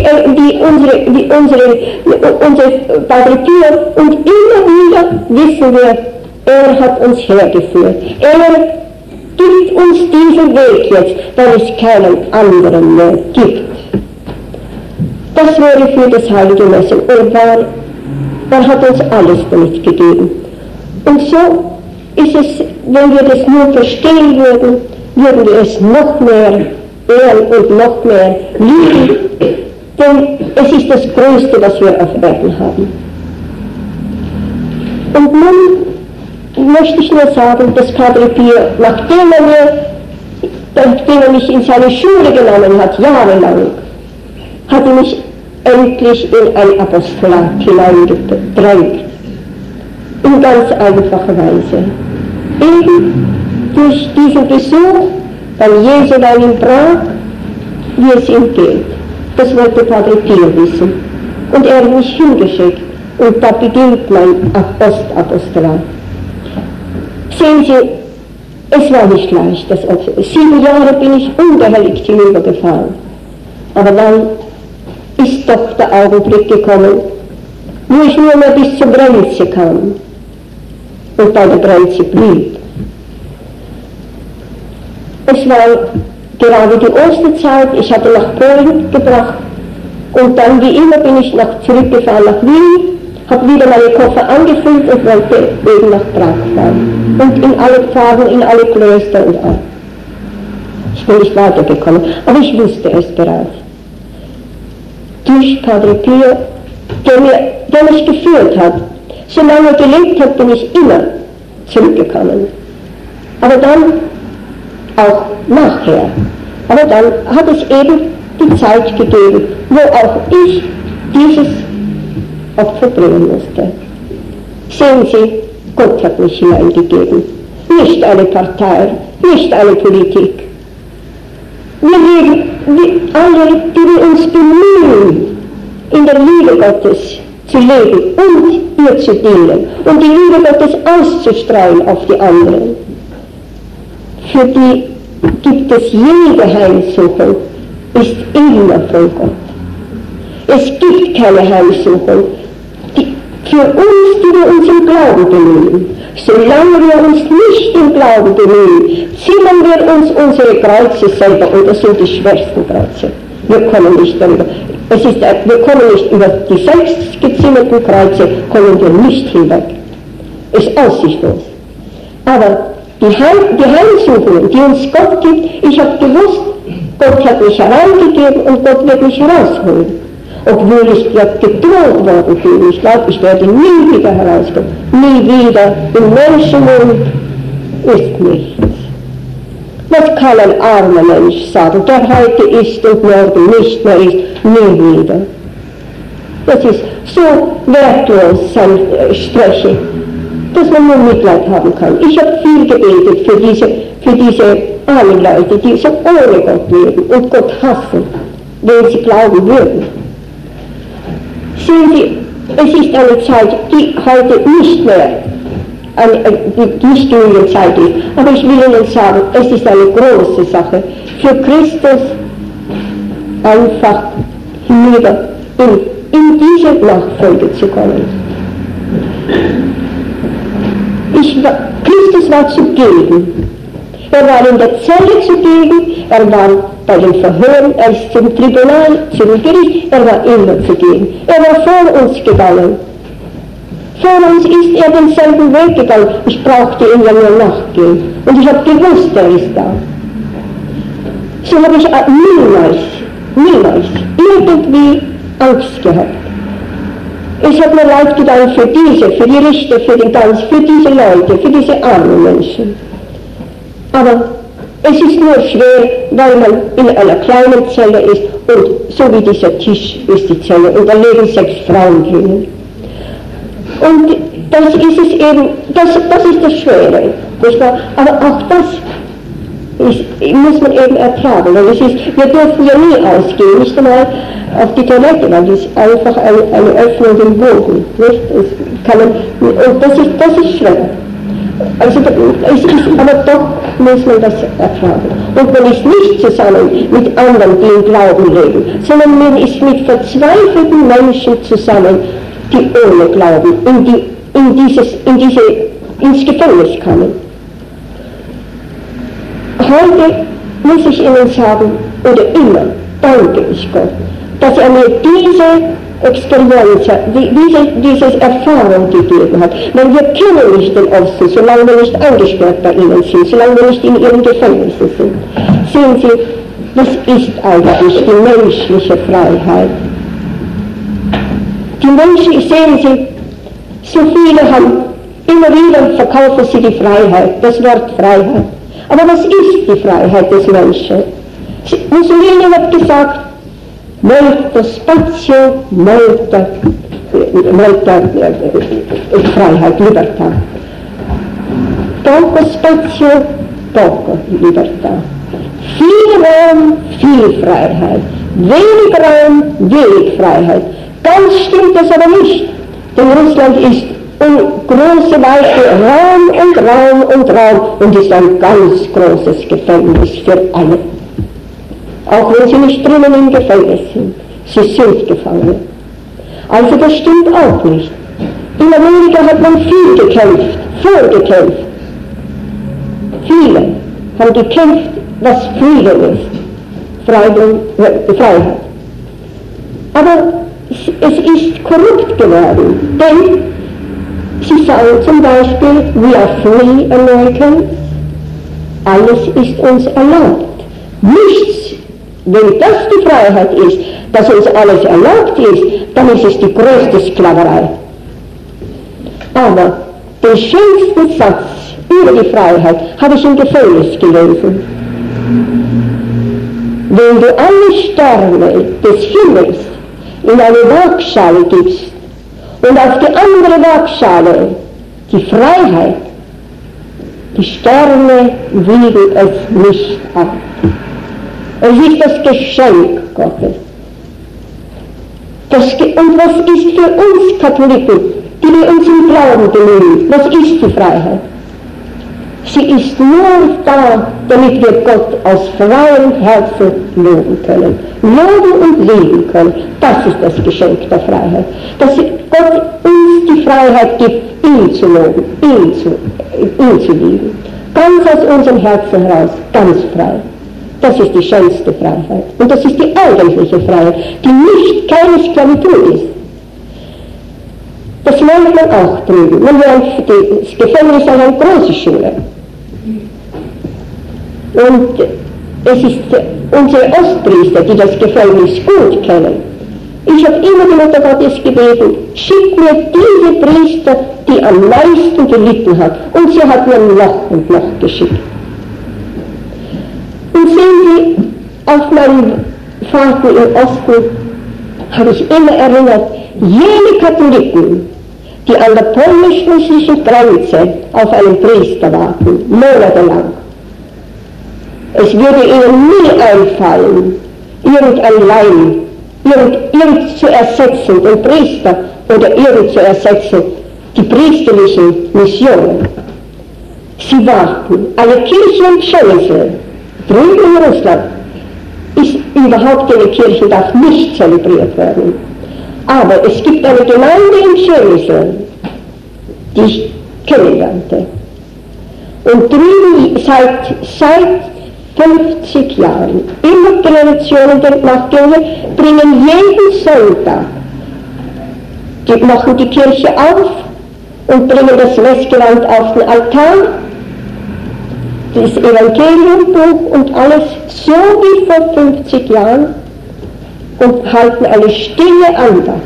wieder unsere Padre Pio, und immer wieder wissen wir, er hat uns hergeführt. Er gibt uns diesen Weg jetzt, weil es keinen anderen mehr gibt. Das wäre für das heilige Messe. Und er hat uns alles damit gegeben. Und so ist es, wenn wir das nur verstehen würden, würden wir es noch mehr ehren und noch mehr lieben, denn es ist das Größte, was wir auf Erden haben. Und nun möchte ich nur sagen, dass Padre Pio, nachdem er mich in seine Schule genommen hat, jahrelang, hat er mich endlich in ein Apostolat hineingedrängt. In ganz einfacher Weise. Eben durch diesen Besuch beim Jesulein in Prag, wie es ihm geht. Das wollte Padre Pio wissen. Und er hat mich hingeschickt. Und da beginnt mein Apostolat. Sehen Sie, es war nicht leicht, das Opfer. 7 Jahre bin ich unbehelligt hinübergefahren. Aber dann ist doch der Augenblick gekommen, wo ich nur mehr bis zur Grenze kam und bei der Grenze blieb. Es war gerade die Osterzeit, ich hatte nach Polen gebracht und dann wie immer bin ich zurückgefahren nach Wien, habe wieder meine Koffer angefüllt und wollte eben nach Prag fahren. Und in alle Pfarren, in alle Klöster und all. Ich bin nicht weitergekommen, aber ich wusste es bereits. Durch Padre Pio, der mich geführt hat. Solange er gelebt hat, bin ich immer zurückgekommen. Aber dann, auch nachher, aber dann hat es eben die Zeit gegeben, wo auch ich dieses Opfer bringen musste. Sehen Sie, Gott hat mich hineingegeben. Nicht eine Partei, nicht eine Politik. Wir leben, alle, die wir uns bemühen, in der Liebe Gottes zu leben und ihr zu dienen und die Liebe Gottes auszustrahlen auf die anderen. Für die gibt es jede Heimsuchung, ist immer von Gott. Es gibt keine Heimsuchung. Für uns, die wir uns im Glauben bemühen, solange wir uns nicht im Glauben bemühen, zimmern wir uns unsere Kreuze selber, und das sind die schwersten Kreuze. Wir kommen nicht darüber. Wir kommen nicht über die selbst gezimmerten Kreuze, kommen wir nicht hinweg. ist aussichtslos. Aber die Heimsuchungen, die uns Gott gibt, ich habe gewusst, Gott hat mich hereingegeben und Gott wird mich herausholen. Obwohl ich gedroht worden bin. Ich glaube, ich werde nie wieder herauskommen. Nie wieder. Im Menschenmund ist nichts. Was kann ein armer Mensch sagen, der heute ist und morgen nicht mehr ist? Nie wieder. Das ist so wertlos, sein Sprechen, dass man nur Mitleid haben kann. Ich habe viel gebetet für diese armen Leute, die so ohne Gott leben und Gott hassen, wenn sie glauben würden. Sehen Sie, es ist eine Zeit, die heute nicht mehr nicht die Zeit ist. Aber ich will Ihnen sagen, es ist eine große Sache, für Christus einfach hinüber in diese Nachfolge zu kommen. Christus war zugegen. Er war in der Zelle zugegen, er war bei den Verhören, er ist zum Tribunal, zum Gericht, er war immer zugegen. Er war vor uns gegangen. Vor uns ist er denselben Weg gegangen. Ich brauchte ihm ja nur nachgehen. Und ich habe gewusst, er ist da. So habe ich niemals irgendwie Angst gehabt. Ich habe mir leid getan für die Richter, für diese Leute, für diese armen Menschen. Aber es ist nur schwer, weil man in einer kleinen Zelle ist und so wie dieser Tisch ist die Zelle und da leben 6 Frauen drinnen. Und das ist es eben, das ist das Schwere, nicht wahr? Aber auch das muss man eben ertragen. Und wir dürfen ja nie ausgehen, nicht einmal auf die Toilette, weil das ist einfach eine Öffnung im Boden. Nicht? Und das ist schwer. Also aber doch muss man das ertragen. Und man ist nicht zusammen mit anderen, die im Glauben leben, sondern man ist mit verzweifelten Menschen zusammen, die ohne Glauben ins Gefängnis kamen. Heute muss ich Ihnen sagen, oder immer, danke ich Gott, dass er mir diese Experienz, diese Erfahrung gegeben hat. Denn wir kennen nicht den Osten, solange wir nicht angesperrt bei ihnen sind, solange wir nicht in ihren Gefängnissen sind. Sehen Sie, das ist eigentlich die menschliche Freiheit. Die Menschen, sehen Sie, so viele haben, immer wieder verkaufen sie die Freiheit, das Wort Freiheit. Aber was ist die Freiheit des Menschen? Mussolini hat gesagt, molto spazio, molta Freiheit, Libertà. Poco spazio, poco Libertà. Viel Raum, viel Freiheit. Wenig Raum, wenig Freiheit. Ganz stimmt das aber nicht, denn Russland ist große, weite Raum und ist ein ganz großes Gefängnis für alle. Auch wenn sie nicht drinnen im Gefängnis sind. Sie sind Gefangene. Also das stimmt auch nicht. In Amerika hat man viel gekämpft, vorgekämpft. Viele haben gekämpft, was Frieden ist. Freiheit. Aber es ist korrupt geworden, denn sie sagen zum Beispiel, we are free Americans, alles ist uns erlaubt. Nichts, wenn das die Freiheit ist, dass uns alles erlaubt ist, dann ist es die größte Sklaverei. Aber den schönsten Satz über die Freiheit habe ich im Gefängnis gelesen. Wenn du alle Sterne des Himmels in eine Waagschale gibst und auf die andere Waagschale die Freiheit, die Sterne wiegen es nicht ab. Es ist das Geschenk Gottes. Und was ist für uns Katholiken, die wir uns im Glauben bemühen, was ist die Freiheit? Sie ist nur da, damit wir Gott aus freiem Herzen loben können. Loben und lieben können. Das ist das Geschenk der Freiheit. Dass Gott uns die Freiheit gibt, ihn zu loben, ihn zu lieben. Ganz aus unserem Herzen heraus, ganz frei. Das ist die schönste Freiheit. Und das ist die eigentliche Freiheit, die nicht keine Sklavitur ist. Das lernt man auch drüben. Man lernt das Gefängnis an einer großen Schule. Und es ist unsere Ostpriester, die das Gefängnis gut kennen. Ich habe immer die Mutter Gottes gebeten, schick mir diese Priester, die am meisten gelitten hat. Und sie hat mir noch und noch geschickt. Und sehen Sie, auf meinen Fahrten im Osten habe ich immer erinnert, jene Katholiken, die an der polnisch-russischen Grenze auf einen Priester warten, monatelang. Es würde ihnen nie einfallen, irgendein Laien, irgend zu ersetzen, den Priester oder irgend zu ersetzen, die priesterlichen Missionen. Sie warten. Eine Kirche in Przemysl, drüben in Russland, ist überhaupt eine Kirche, darf nicht zelebriert werden. Aber es gibt eine Gemeinde in Przemysl, die ich kennenlernte. Und drüben seit 50 Jahren, immer Generationen der Nachgänge, bringen jeden Sonntag, die machen die Kirche auf und bringen das Messgewand auf den Altar, das Evangeliumbuch und alles, so wie vor 50 Jahren, und halten eine stille Andacht.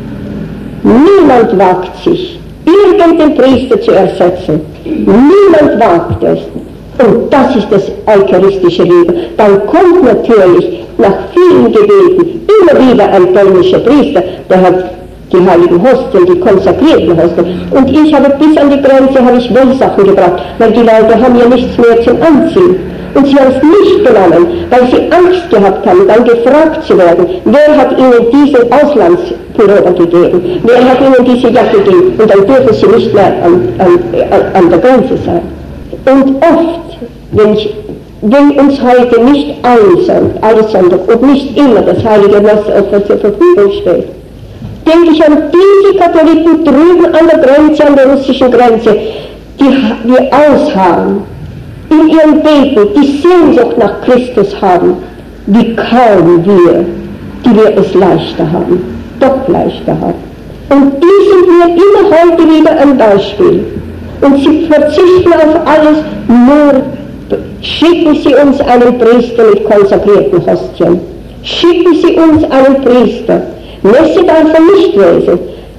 Niemand wagt sich, irgendeinen Priester zu ersetzen. Niemand wagt es. Und das ist das eucharistische Leben. Dann kommt natürlich nach vielen Gebeten immer wieder ein polnischer Priester, der hat die heiligen Hostien, die konsekrierten Hostien. Und ich habe bis an die Grenze habe ich Wollsachen gebracht, weil die Leute haben ja nichts mehr zum Anziehen. Und sie haben es nicht genommen, weil sie Angst gehabt haben, dann gefragt zu werden, wer hat ihnen diesen Auslandspullover gegeben, wer hat ihnen diese Jacke gegeben, und dann dürfen sie nicht mehr an der Grenze sein. Und oft, wenn uns heute nicht alles Sonntag und nicht immer das heilige Messopfer zur Verfügung steht, denke ich an diese Katholiken drüben an der Grenze, an der russischen Grenze, die wir ausharren, in ihrem Beten die Sehnsucht nach Christus haben, wie kaum wir, die wir es leichter haben, doch leichter haben. Und die sind mir immer heute wieder ein Beispiel. Und sie verzichten auf alles, nur schicken sie uns einen Priester mit konsekrierten Hostien. Schicken sie uns einen Priester. Messe darf er nicht lesen.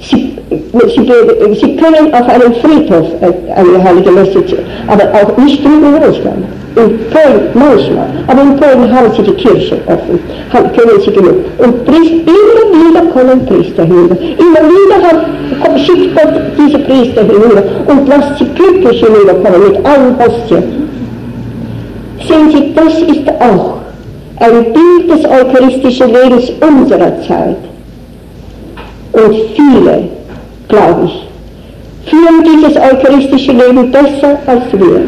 Sie können auf einem Friedhof eine heilige Messe, aber auch nicht drüben in Russland. In Polen manchmal, aber in Polen haben sie die Kirche offen, können sie genug. Und immer wieder kommen Priester hinüber. Immer wieder schickt Gott diese Priester hinüber und lasst sie glücklich hinüberkommen mit allen Hostien. Sehen Sie, das ist auch ein Bild des eucharistischen Lebens unserer Zeit. Und viele, glaube ich, führen dieses eucharistische Leben besser als wir.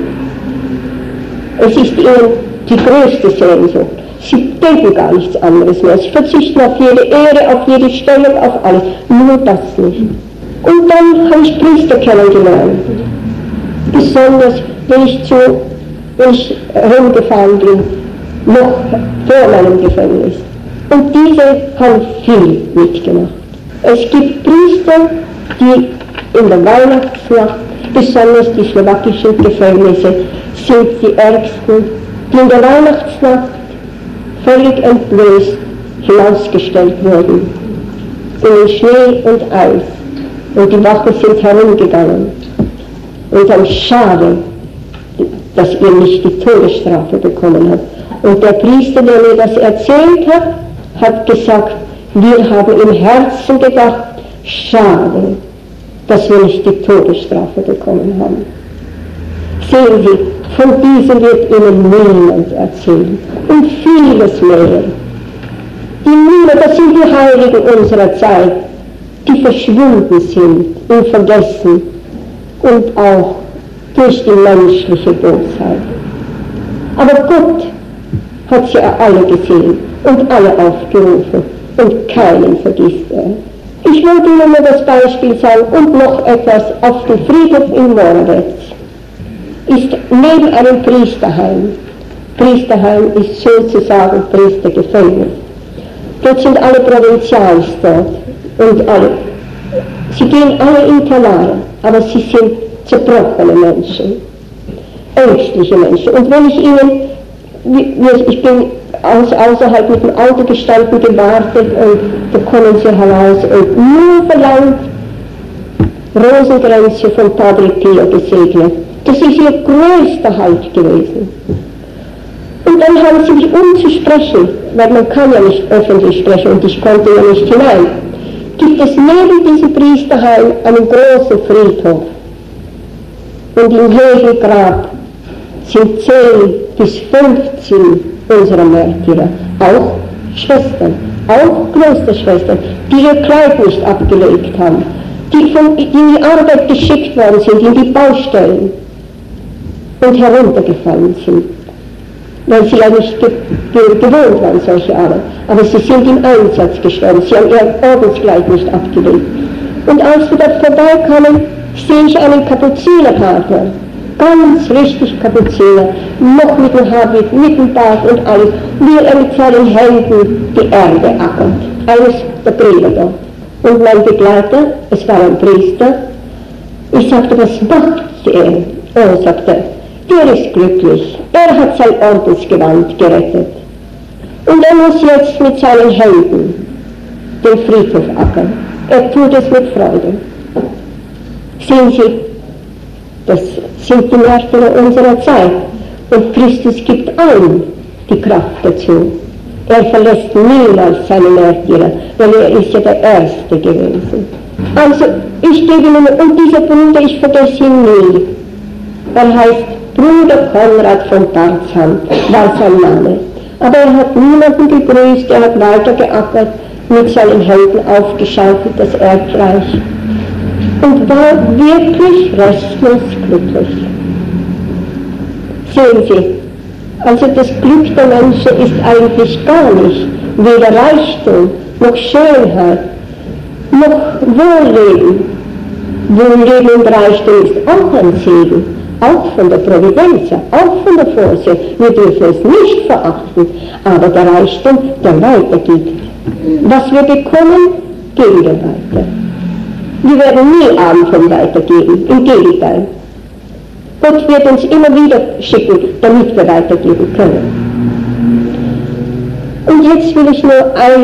Es ist ihnen die größte Sehnsucht. Sie denken gar nichts anderes mehr. Sie verzichten auf jede Ehre, auf jede Stellung, auf alles. Nur das nicht. Und dann habe ich Priester kennengelernt. Besonders, wenn ich rumgefahren bin, noch vor meinem Gefängnis. Und diese haben viel mitgemacht. Es gibt Priester, die in der Weihnachtsnacht, besonders die slowakischen Gefängnisse, sind die Ärgsten, die in der Weihnachtsnacht völlig entblößt hinausgestellt wurden, in den Schnee und Eis. Und die Wachen sind herumgegangen und sagen, schade, dass ihr nicht die Todesstrafe bekommen habt. Und der Priester, der mir das erzählt hat, hat gesagt, wir haben im Herzen gedacht, schade, dass wir nicht die Todesstrafe bekommen haben. Sehen Sie, von diesem wird Ihnen niemand erzählen. Und vieles mehr. Das sind die Heiligen unserer Zeit, die verschwunden sind und vergessen und auch durch die menschliche Bosheit. Aber Gott hat sie alle gesehen und alle aufgerufen und keinen vergisst er. Ich wollte Ihnen nur das Beispiel sagen und noch etwas. Auf dem Friedhof in Morawetz ist neben einem Priesterheim. Priesterheim ist sozusagen Priestergefängnis. Dort sind alle Provinzials dort und alle Sie gehen alle in Kanal, aber sie sind zerbrochene Menschen, ängstliche Menschen. Und wenn ich ihnen, ich bin außerhalb mit dem Auto gestanden, gewartet und da kommen sie heraus und nur verlangt, Rosenkränze von Padre Pio gesegnet. Das ist ihr größter Halt gewesen. Und dann haben sie mich zu sprechen, weil man kann ja nicht öffentlich sprechen und ich konnte ja nicht hinein. Gibt es neben diesem Priesterheim einen großen Friedhof. Und in jedem Grab sind 10 bis 15 unserer Märtyrer, auch Schwestern, auch Klosterschwestern, die ihr Kleid nicht abgelegt haben, die in die Arbeit geschickt worden sind, in die Baustellen und heruntergefallen sind, weil sie ja nicht gewohnt waren, solche Arbeit. Aber sie sind im Einsatz gestorben, sie haben ihr Ordenskleid nicht abgelegt. Und als wir dort vorbeikamen, sehe ich einen Kapuzinerpater, ganz richtig Kapuziner, noch mit dem Haar, mit dem Bart und alles, wie er mit seinen Händen die Erde ackert. Eines der Brüder dort. Und mein Begleiter, es war ein Priester, ich sagte, was macht er? Oh, sagte er, der ist glücklich, er hat sein Ordensgewand gerettet. Und er muss jetzt mit seinen Händen den Friedhof ackern. Er tut es mit Freude. Sehen Sie, das sind die Märtyrer unserer Zeit. Und Christus gibt allen die Kraft dazu. Er verlässt niemals seine Märtyrer, weil er ist ja der Erste gewesen. Also, ich gebe Ihnen, und dieser Bruder, ich vergesse ihn nie. Er heißt Bruder Konrad von Barzham, war sein Name. Aber er hat niemanden gegrüßt, er hat weitergeackert, mit seinen Händen aufgeschaufelt das Erdreich. Und war wirklich restlos glücklich. Sehen Sie, also das Glück der Menschen ist eigentlich gar nicht weder Reichtum, noch Schönheit, noch Wohlleben. Wohlleben und Reichtum ist auch ein Segen, auch von der Providenz, auch von der Vorsehung. Wir dürfen es nicht verachten, aber der Reichtum, der weitergibt. Was wir bekommen, geben wir weiter. Wir werden nie arm vom Weitergeben, im Gegenteil. Gott wird uns immer wieder schicken, damit wir weitergeben können. Und jetzt will ich nur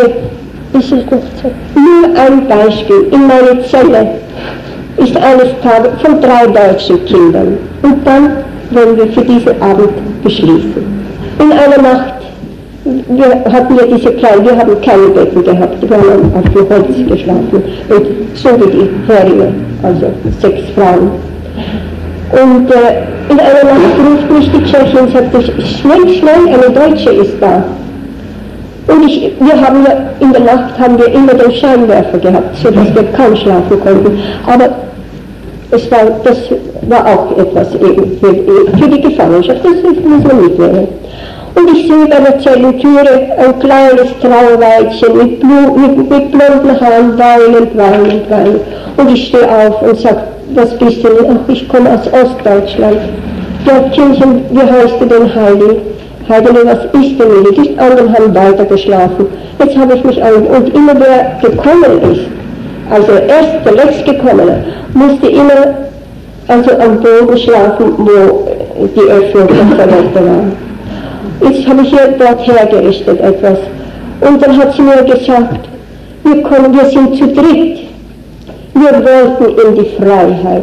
ein Beispiel. In meiner Zelle ist eines Tages von 3 deutschen Kindern. Und dann wollen wir für diesen Abend beschließen. In einer Nacht, wir hatten ja wir haben keine Betten gehabt, wir haben auf dem Holz geschlafen. Und so wie die Heringe, also 6 Frauen. Und in einer Nacht ruft mich die Tschechin und sagt, schnell, eine Deutsche ist da. Und in der Nacht haben wir immer den Scheinwerfer gehabt, sodass wir kaum schlafen konnten. Aber das war auch etwas eben für die Gefangenschaft, das muss man mitnehmen. Und ich sehe bei der Zellentüre ein kleines Trauerweibchen mit blonden Haaren, weinend. Und ich stehe auf und sage, was bist du denn? Ach, ich komme aus Ostdeutschland. Ja, Kindchen, wie heißt du denn, Heidi? Heidi, was ist denn mit? Die anderen haben weiter geschlafen. Jetzt habe ich mich und immer wer gekommen ist, also erst der Letztgekommene, musste immer also am Boden schlafen, wo die Öffnung der Toilette war. Jetzt habe ich hier dort hergerichtet etwas. Und dann hat sie mir gesagt, wir sind zu dritt. Wir wollten in die Freiheit.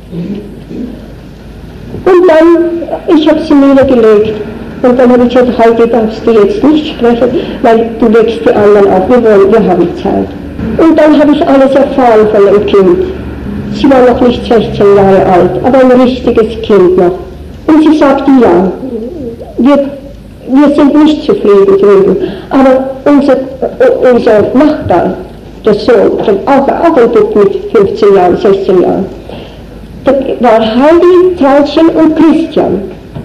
Und dann, ich habe sie niedergelegt. Und dann habe ich gesagt, Heidi, darfst du jetzt nicht sprechen, weil du wächst die anderen auf. Wir haben Zeit. Und dann habe ich alles erfahren von dem Kind. Sie war noch nicht 16 Jahre alt, aber ein richtiges Kind noch. Und sie sagte, ja, wir sind nicht zufrieden drüben, aber unser Nachbar, der Sohn, auch ein Bub mit 15 Jahren, 16 Jahren, da war Heidi, Trautchen und Christian.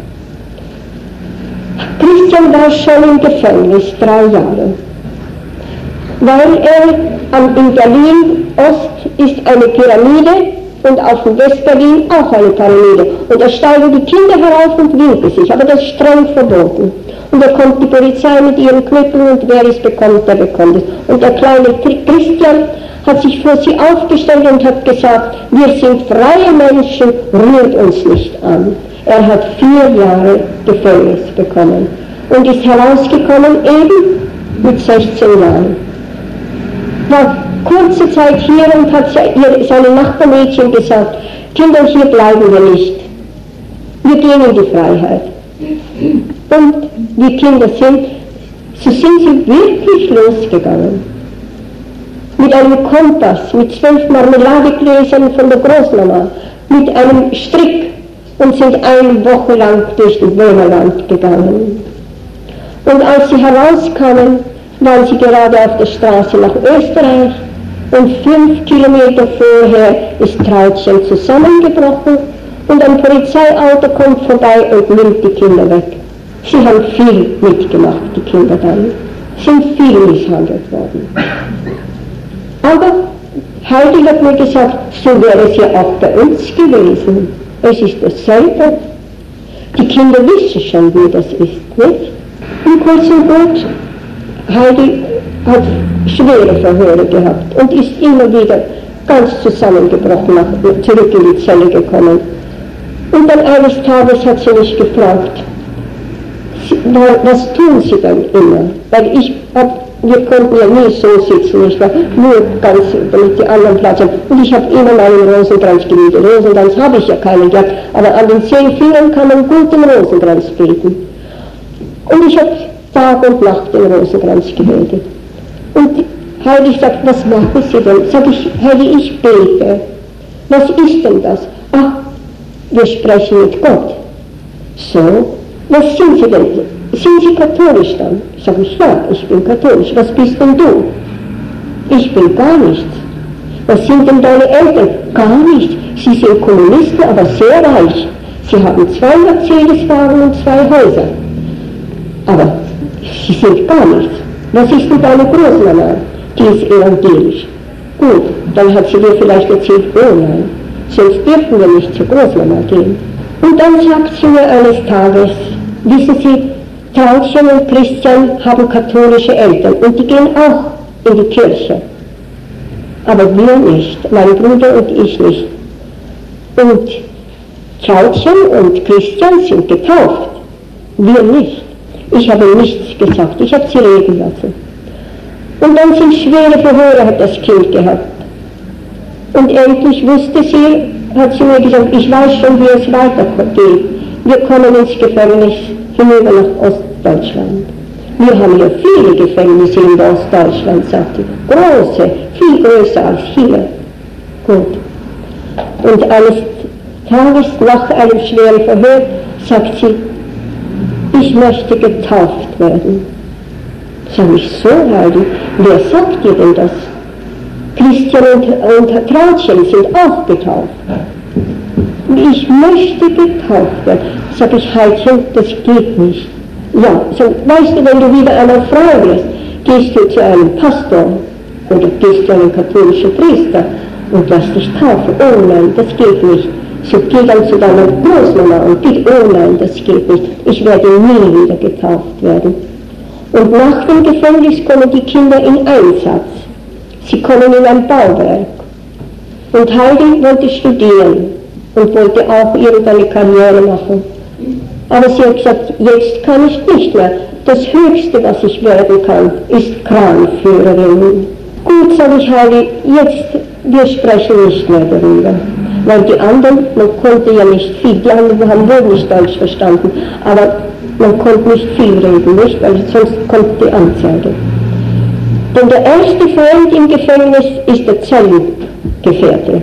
Christian war schon im Gefängnis 3 Jahre, weil in Berlin-Ost ist eine Pyramide und auf dem West-Berlin auch eine Pyramide. Und da steigen die Kinder herauf und winken sich, aber das ist streng verboten. Und da kommt die Polizei mit ihren Knüppeln und wer es bekommt, der bekommt es. Und der kleine Christian hat sich vor sie aufgestellt und hat gesagt, wir sind freie Menschen, rührt uns nicht an. Er hat 4 Jahre Gefängnis bekommen und ist herausgekommen eben mit 16 Jahren. War kurze Zeit hier und hat seine Nachbarmädchen gesagt, Kinder, hier bleiben wir nicht. Wir gehen in die Freiheit. Und die Kinder so sind sie wirklich losgegangen. Mit einem Kompass, mit 12 Marmeladegläsern von der Großmama, mit einem Strick und sind eine Woche lang durch das Böhmerland gegangen. Und als sie herauskamen, waren sie gerade auf der Straße nach Österreich und 5 Kilometer vorher ist Trautchen zusammengebrochen und ein Polizeiauto kommt vorbei und nimmt die Kinder weg. Sie haben viel mitgemacht, die Kinder dann, sind viel misshandelt worden. Aber Heidi hat mir gesagt, so wäre es ja auch bei uns gewesen. Es ist dasselbe. Die Kinder wissen schon, wie das ist, nicht? Und kurz und gut, Heidi hat schwere Verhöre gehabt und ist immer wieder ganz zusammengebrochen, zurück in die Zelle gekommen. Und dann eines Tages hat sie mich gefragt, was tun Sie dann immer? Weil wir konnten ja nie so sitzen, nicht wahr? Nur ganz, damit die anderen Platz haben. Und ich habe immer meinen Rosenkranz gebetet. Rosenkranz habe ich ja keinen gehabt, aber an den 10 Fingern kann man gut den Rosenkranz beten. Und ich habe Tag und Nacht den Rosenkranz gebetet. Und Heidi sagt, was machen Sie denn? Sag ich, Heidi, ich bete. Was ist denn das? Ach, wir sprechen mit Gott. So, was sind Sie denn? Sind Sie katholisch dann? Sag ich, ja, ich bin katholisch. Was bist denn du? Ich bin gar nichts. Was sind denn deine Eltern? Gar nichts. Sie sind Kommunisten, aber sehr reich. Sie haben 2 Mercedes-Wagen und 2 Häuser. Aber sie sind gar nichts. Was ist denn deine Großmama? Die ist evangelisch. Gut, dann hat sie dir vielleicht erzählt, oh nein, sonst dürfen wir nicht zur Großmama gehen. Und dann sagt sie mir eines Tages, wissen Sie, Trautchen und Christian haben katholische Eltern und die gehen auch in die Kirche. Aber wir nicht, mein Bruder und ich nicht. Und Trautchen und Christian sind getauft, wir nicht. Ich habe nichts gesagt, ich habe sie reden lassen. Und dann sind schwere Verhöre, hat das Kind gehabt. Und endlich wusste sie, hat sie mir gesagt, ich weiß schon, wie es weitergeht. Wir kommen ins Gefängnis hinüber nach Ostdeutschland. Wir haben ja viele Gefängnisse in Ostdeutschland, sagte sie. Große, viel größer als hier. Gut. Und eines Tages nach einem schweren Verhör sagt sie, ich möchte getauft werden. Sag ich, so Heidi, wer sagt dir denn das? Christian und Trautchen sind auch getauft. Ich möchte getauft werden. Sag ich, Heidchen, das geht nicht. Ja, so, weißt du, wenn du wieder einmal Frau wirst, gehst du zu einem Pastor oder gehst zu einem katholischen Priester und lass dich taufen. Oh nein, das geht nicht. So, geh dann zu deiner Großmama und bitte, oh nein, das geht nicht. Ich werde nie wieder getauft werden. Und nach dem Gefängnis kommen die Kinder in Einsatz. Sie kommen in ein Bauwerk. Und Heidi wollte studieren und wollte auch irgendeine Karriere machen. Aber sie hat gesagt, jetzt kann ich nicht mehr. Das Höchste, was ich werden kann, ist Kranführerin. Gut, sage ich Heidi, jetzt, wir sprechen nicht mehr darüber. Weil die anderen, man konnte ja nicht viel, die anderen haben wohl nicht Deutsch verstanden, aber man konnte nicht viel reden, nicht? Weil sonst kommt die Anzeige. Denn der erste Freund im Gefängnis ist der Zellengefährte.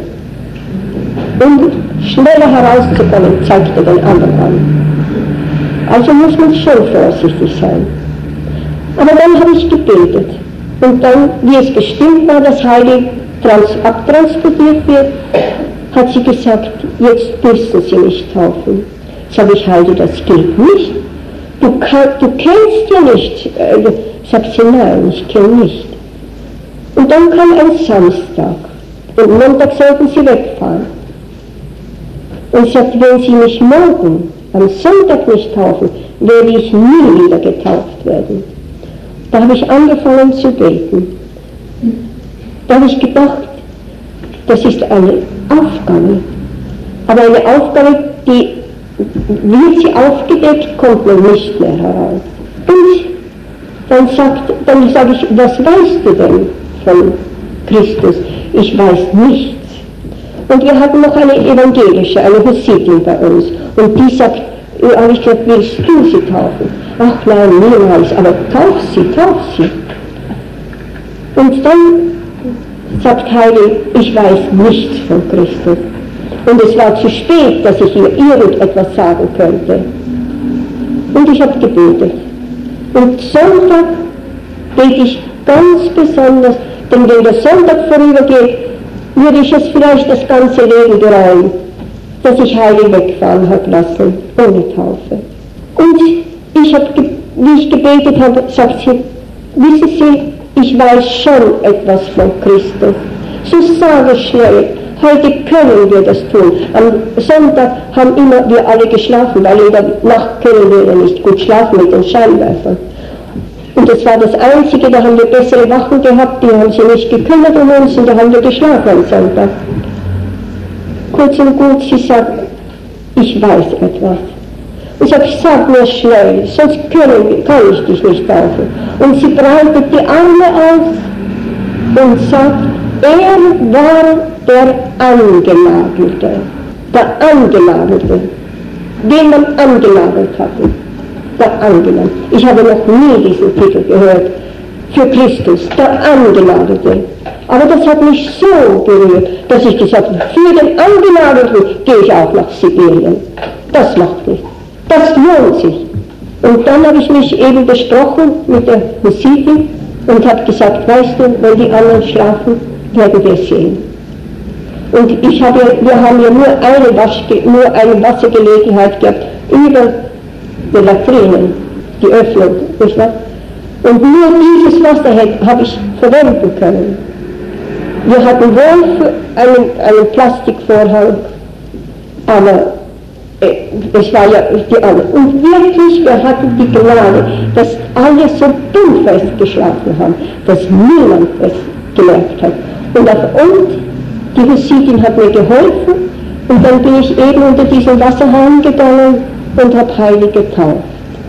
Um schneller herauszukommen, zeigt er den anderen an. Also muss man schon vorsichtig sein. Aber dann habe ich gebetet. Und dann, wie es bestimmt war, dass Heidi abtransportiert wird, hat sie gesagt, jetzt müssen Sie mich taufen. Sag ich, Heidi, das geht nicht. Du kennst ja nicht. Sagt sie, nein, ich kenne nicht. Und dann kam ein Samstag. Und Montag sollten sie wegfahren. Und sagt, wenn Sie mich morgen am Sonntag nicht taufen, werde ich nie wieder getauft werden. Da habe ich angefangen zu beten. Da habe ich gedacht, das ist eine Aufgabe. Aber eine Aufgabe, die wird sie aufgedeckt, kommt man nicht mehr heraus. Und dann sage ich, was weißt du denn von Christus? Ich weiß nichts. Und wir hatten noch eine evangelische, eine Hussitin bei uns. Und die sagt, habe ich gesagt, willst du sie taufen? Ach nein, niemals, aber tauf sie. Und dann sagt Heidi, ich weiß nichts von Christus. Und es war zu spät, dass ich ihr irgendetwas sagen könnte. Und ich habe gebetet. Und Sonntag bete ich ganz besonders, denn wenn der Sonntag vorübergeht, würde ich es vielleicht das ganze Leben bereuen, dass ich Heidi wegfahren habe lassen, ohne Taufe. Und wie ich gebetet habe, sagt sie, wissen Sie, ich weiß schon etwas von Christus. So sage schnell, heute können wir das tun. Am Sonntag haben immer wir alle geschlafen, weil in der Nacht können wir ja nicht gut schlafen mit den Scheinwerfern. Und das war das Einzige, da haben wir bessere Wachen gehabt, die haben sich nicht gekümmert um uns und da haben wir geschlafen am Sonntag. Kurz und gut, sie sagt, ich weiß etwas. Ich sag mir schnell, sonst kann ich dich nicht taufen. Und sie breitet die Arme aus und sagt, er war der Angenagelte, den man angenagelt hatte. Der Angenagelte. Ich habe noch nie diesen Titel gehört, für Christus, der Angenagelte. Aber das hat mich so berührt, dass ich gesagt habe, für den Angenagelten gehe ich auch nach Sibirien. Das macht nichts. Das lohnt sich. Und dann habe ich mich eben besprochen mit der Hussitin und habe gesagt, weißt du, wenn die anderen schlafen, werden wir sehen. Und wir haben ja nur eine Wassergelegenheit gehabt, über die Latrinen, die Öffnung, nicht wahr? Und nur dieses Wasser habe ich verwenden können. Wir hatten wohl einen Plastikvorhang, aber es war ja die andere. Und wirklich, wir hatten die Gnade, dass alle so dummfest geschlafen haben, dass niemand es gemerkt hat. Und die Hussitin hat mir geholfen und dann bin ich eben unter diesen Wasserhahn gegangen und habe Heidi getauft.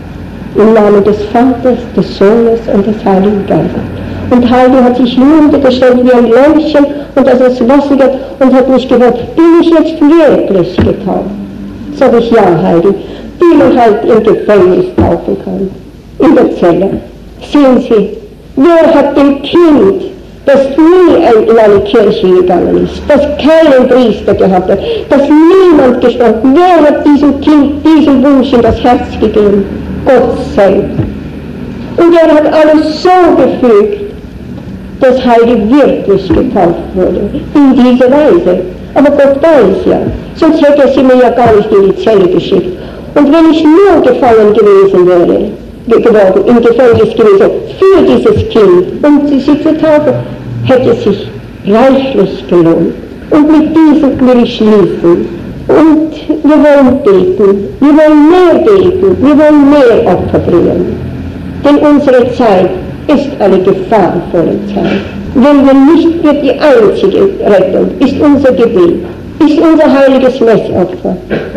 Im Namen des Vaters, des Sohnes und des Heiligen Geistes. Und Heidi hat sich nur untergestellt wie ein Lämmchen und das ins Wasser geht und hat mich gefragt, bin ich jetzt wirklich getauft? Sag ich, ja, Heidi, wie man halt im Gefängnis taufen kann, in der Zelle. Sehen Sie, wer hat dem Kind, das nie in eine Kirche gegangen ist, das keinen Priester gehabt hat, das niemand gesprochen, wer hat diesem Kind diesen Wunsch in das Herz gegeben? Gott selbst. Und er hat alles so gefügt, dass Heidi wirklich getauft wurde, in dieser Weise. Aber Gott weiß ja, sonst hätte er sie mir ja gar nicht in die Zelle geschickt. Und wenn ich nur gefangen gewesen wäre, im Gefängnis gewesen, für dieses Kind, um sie zu taufen, hätte es sich reichlich gelohnt. Und mit diesem will ich schließen. Und wir wollen beten, wir wollen mehr beten, wir wollen mehr Opfer bringen. Denn unsere Zeit ist eine gefahrvolle Zeit. Wenn wir nicht für die einzige Rettung, ist unser Gebet, ist unser heiliges Messopfer.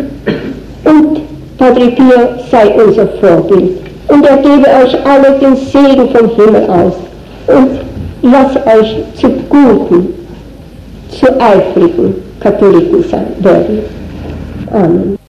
Und Padre Pio sei unser Vorbild. Und er gebe euch alle den Segen vom Himmel aus. Und lasst euch zu guten, zu eifrigen Katholiken werden. Amen.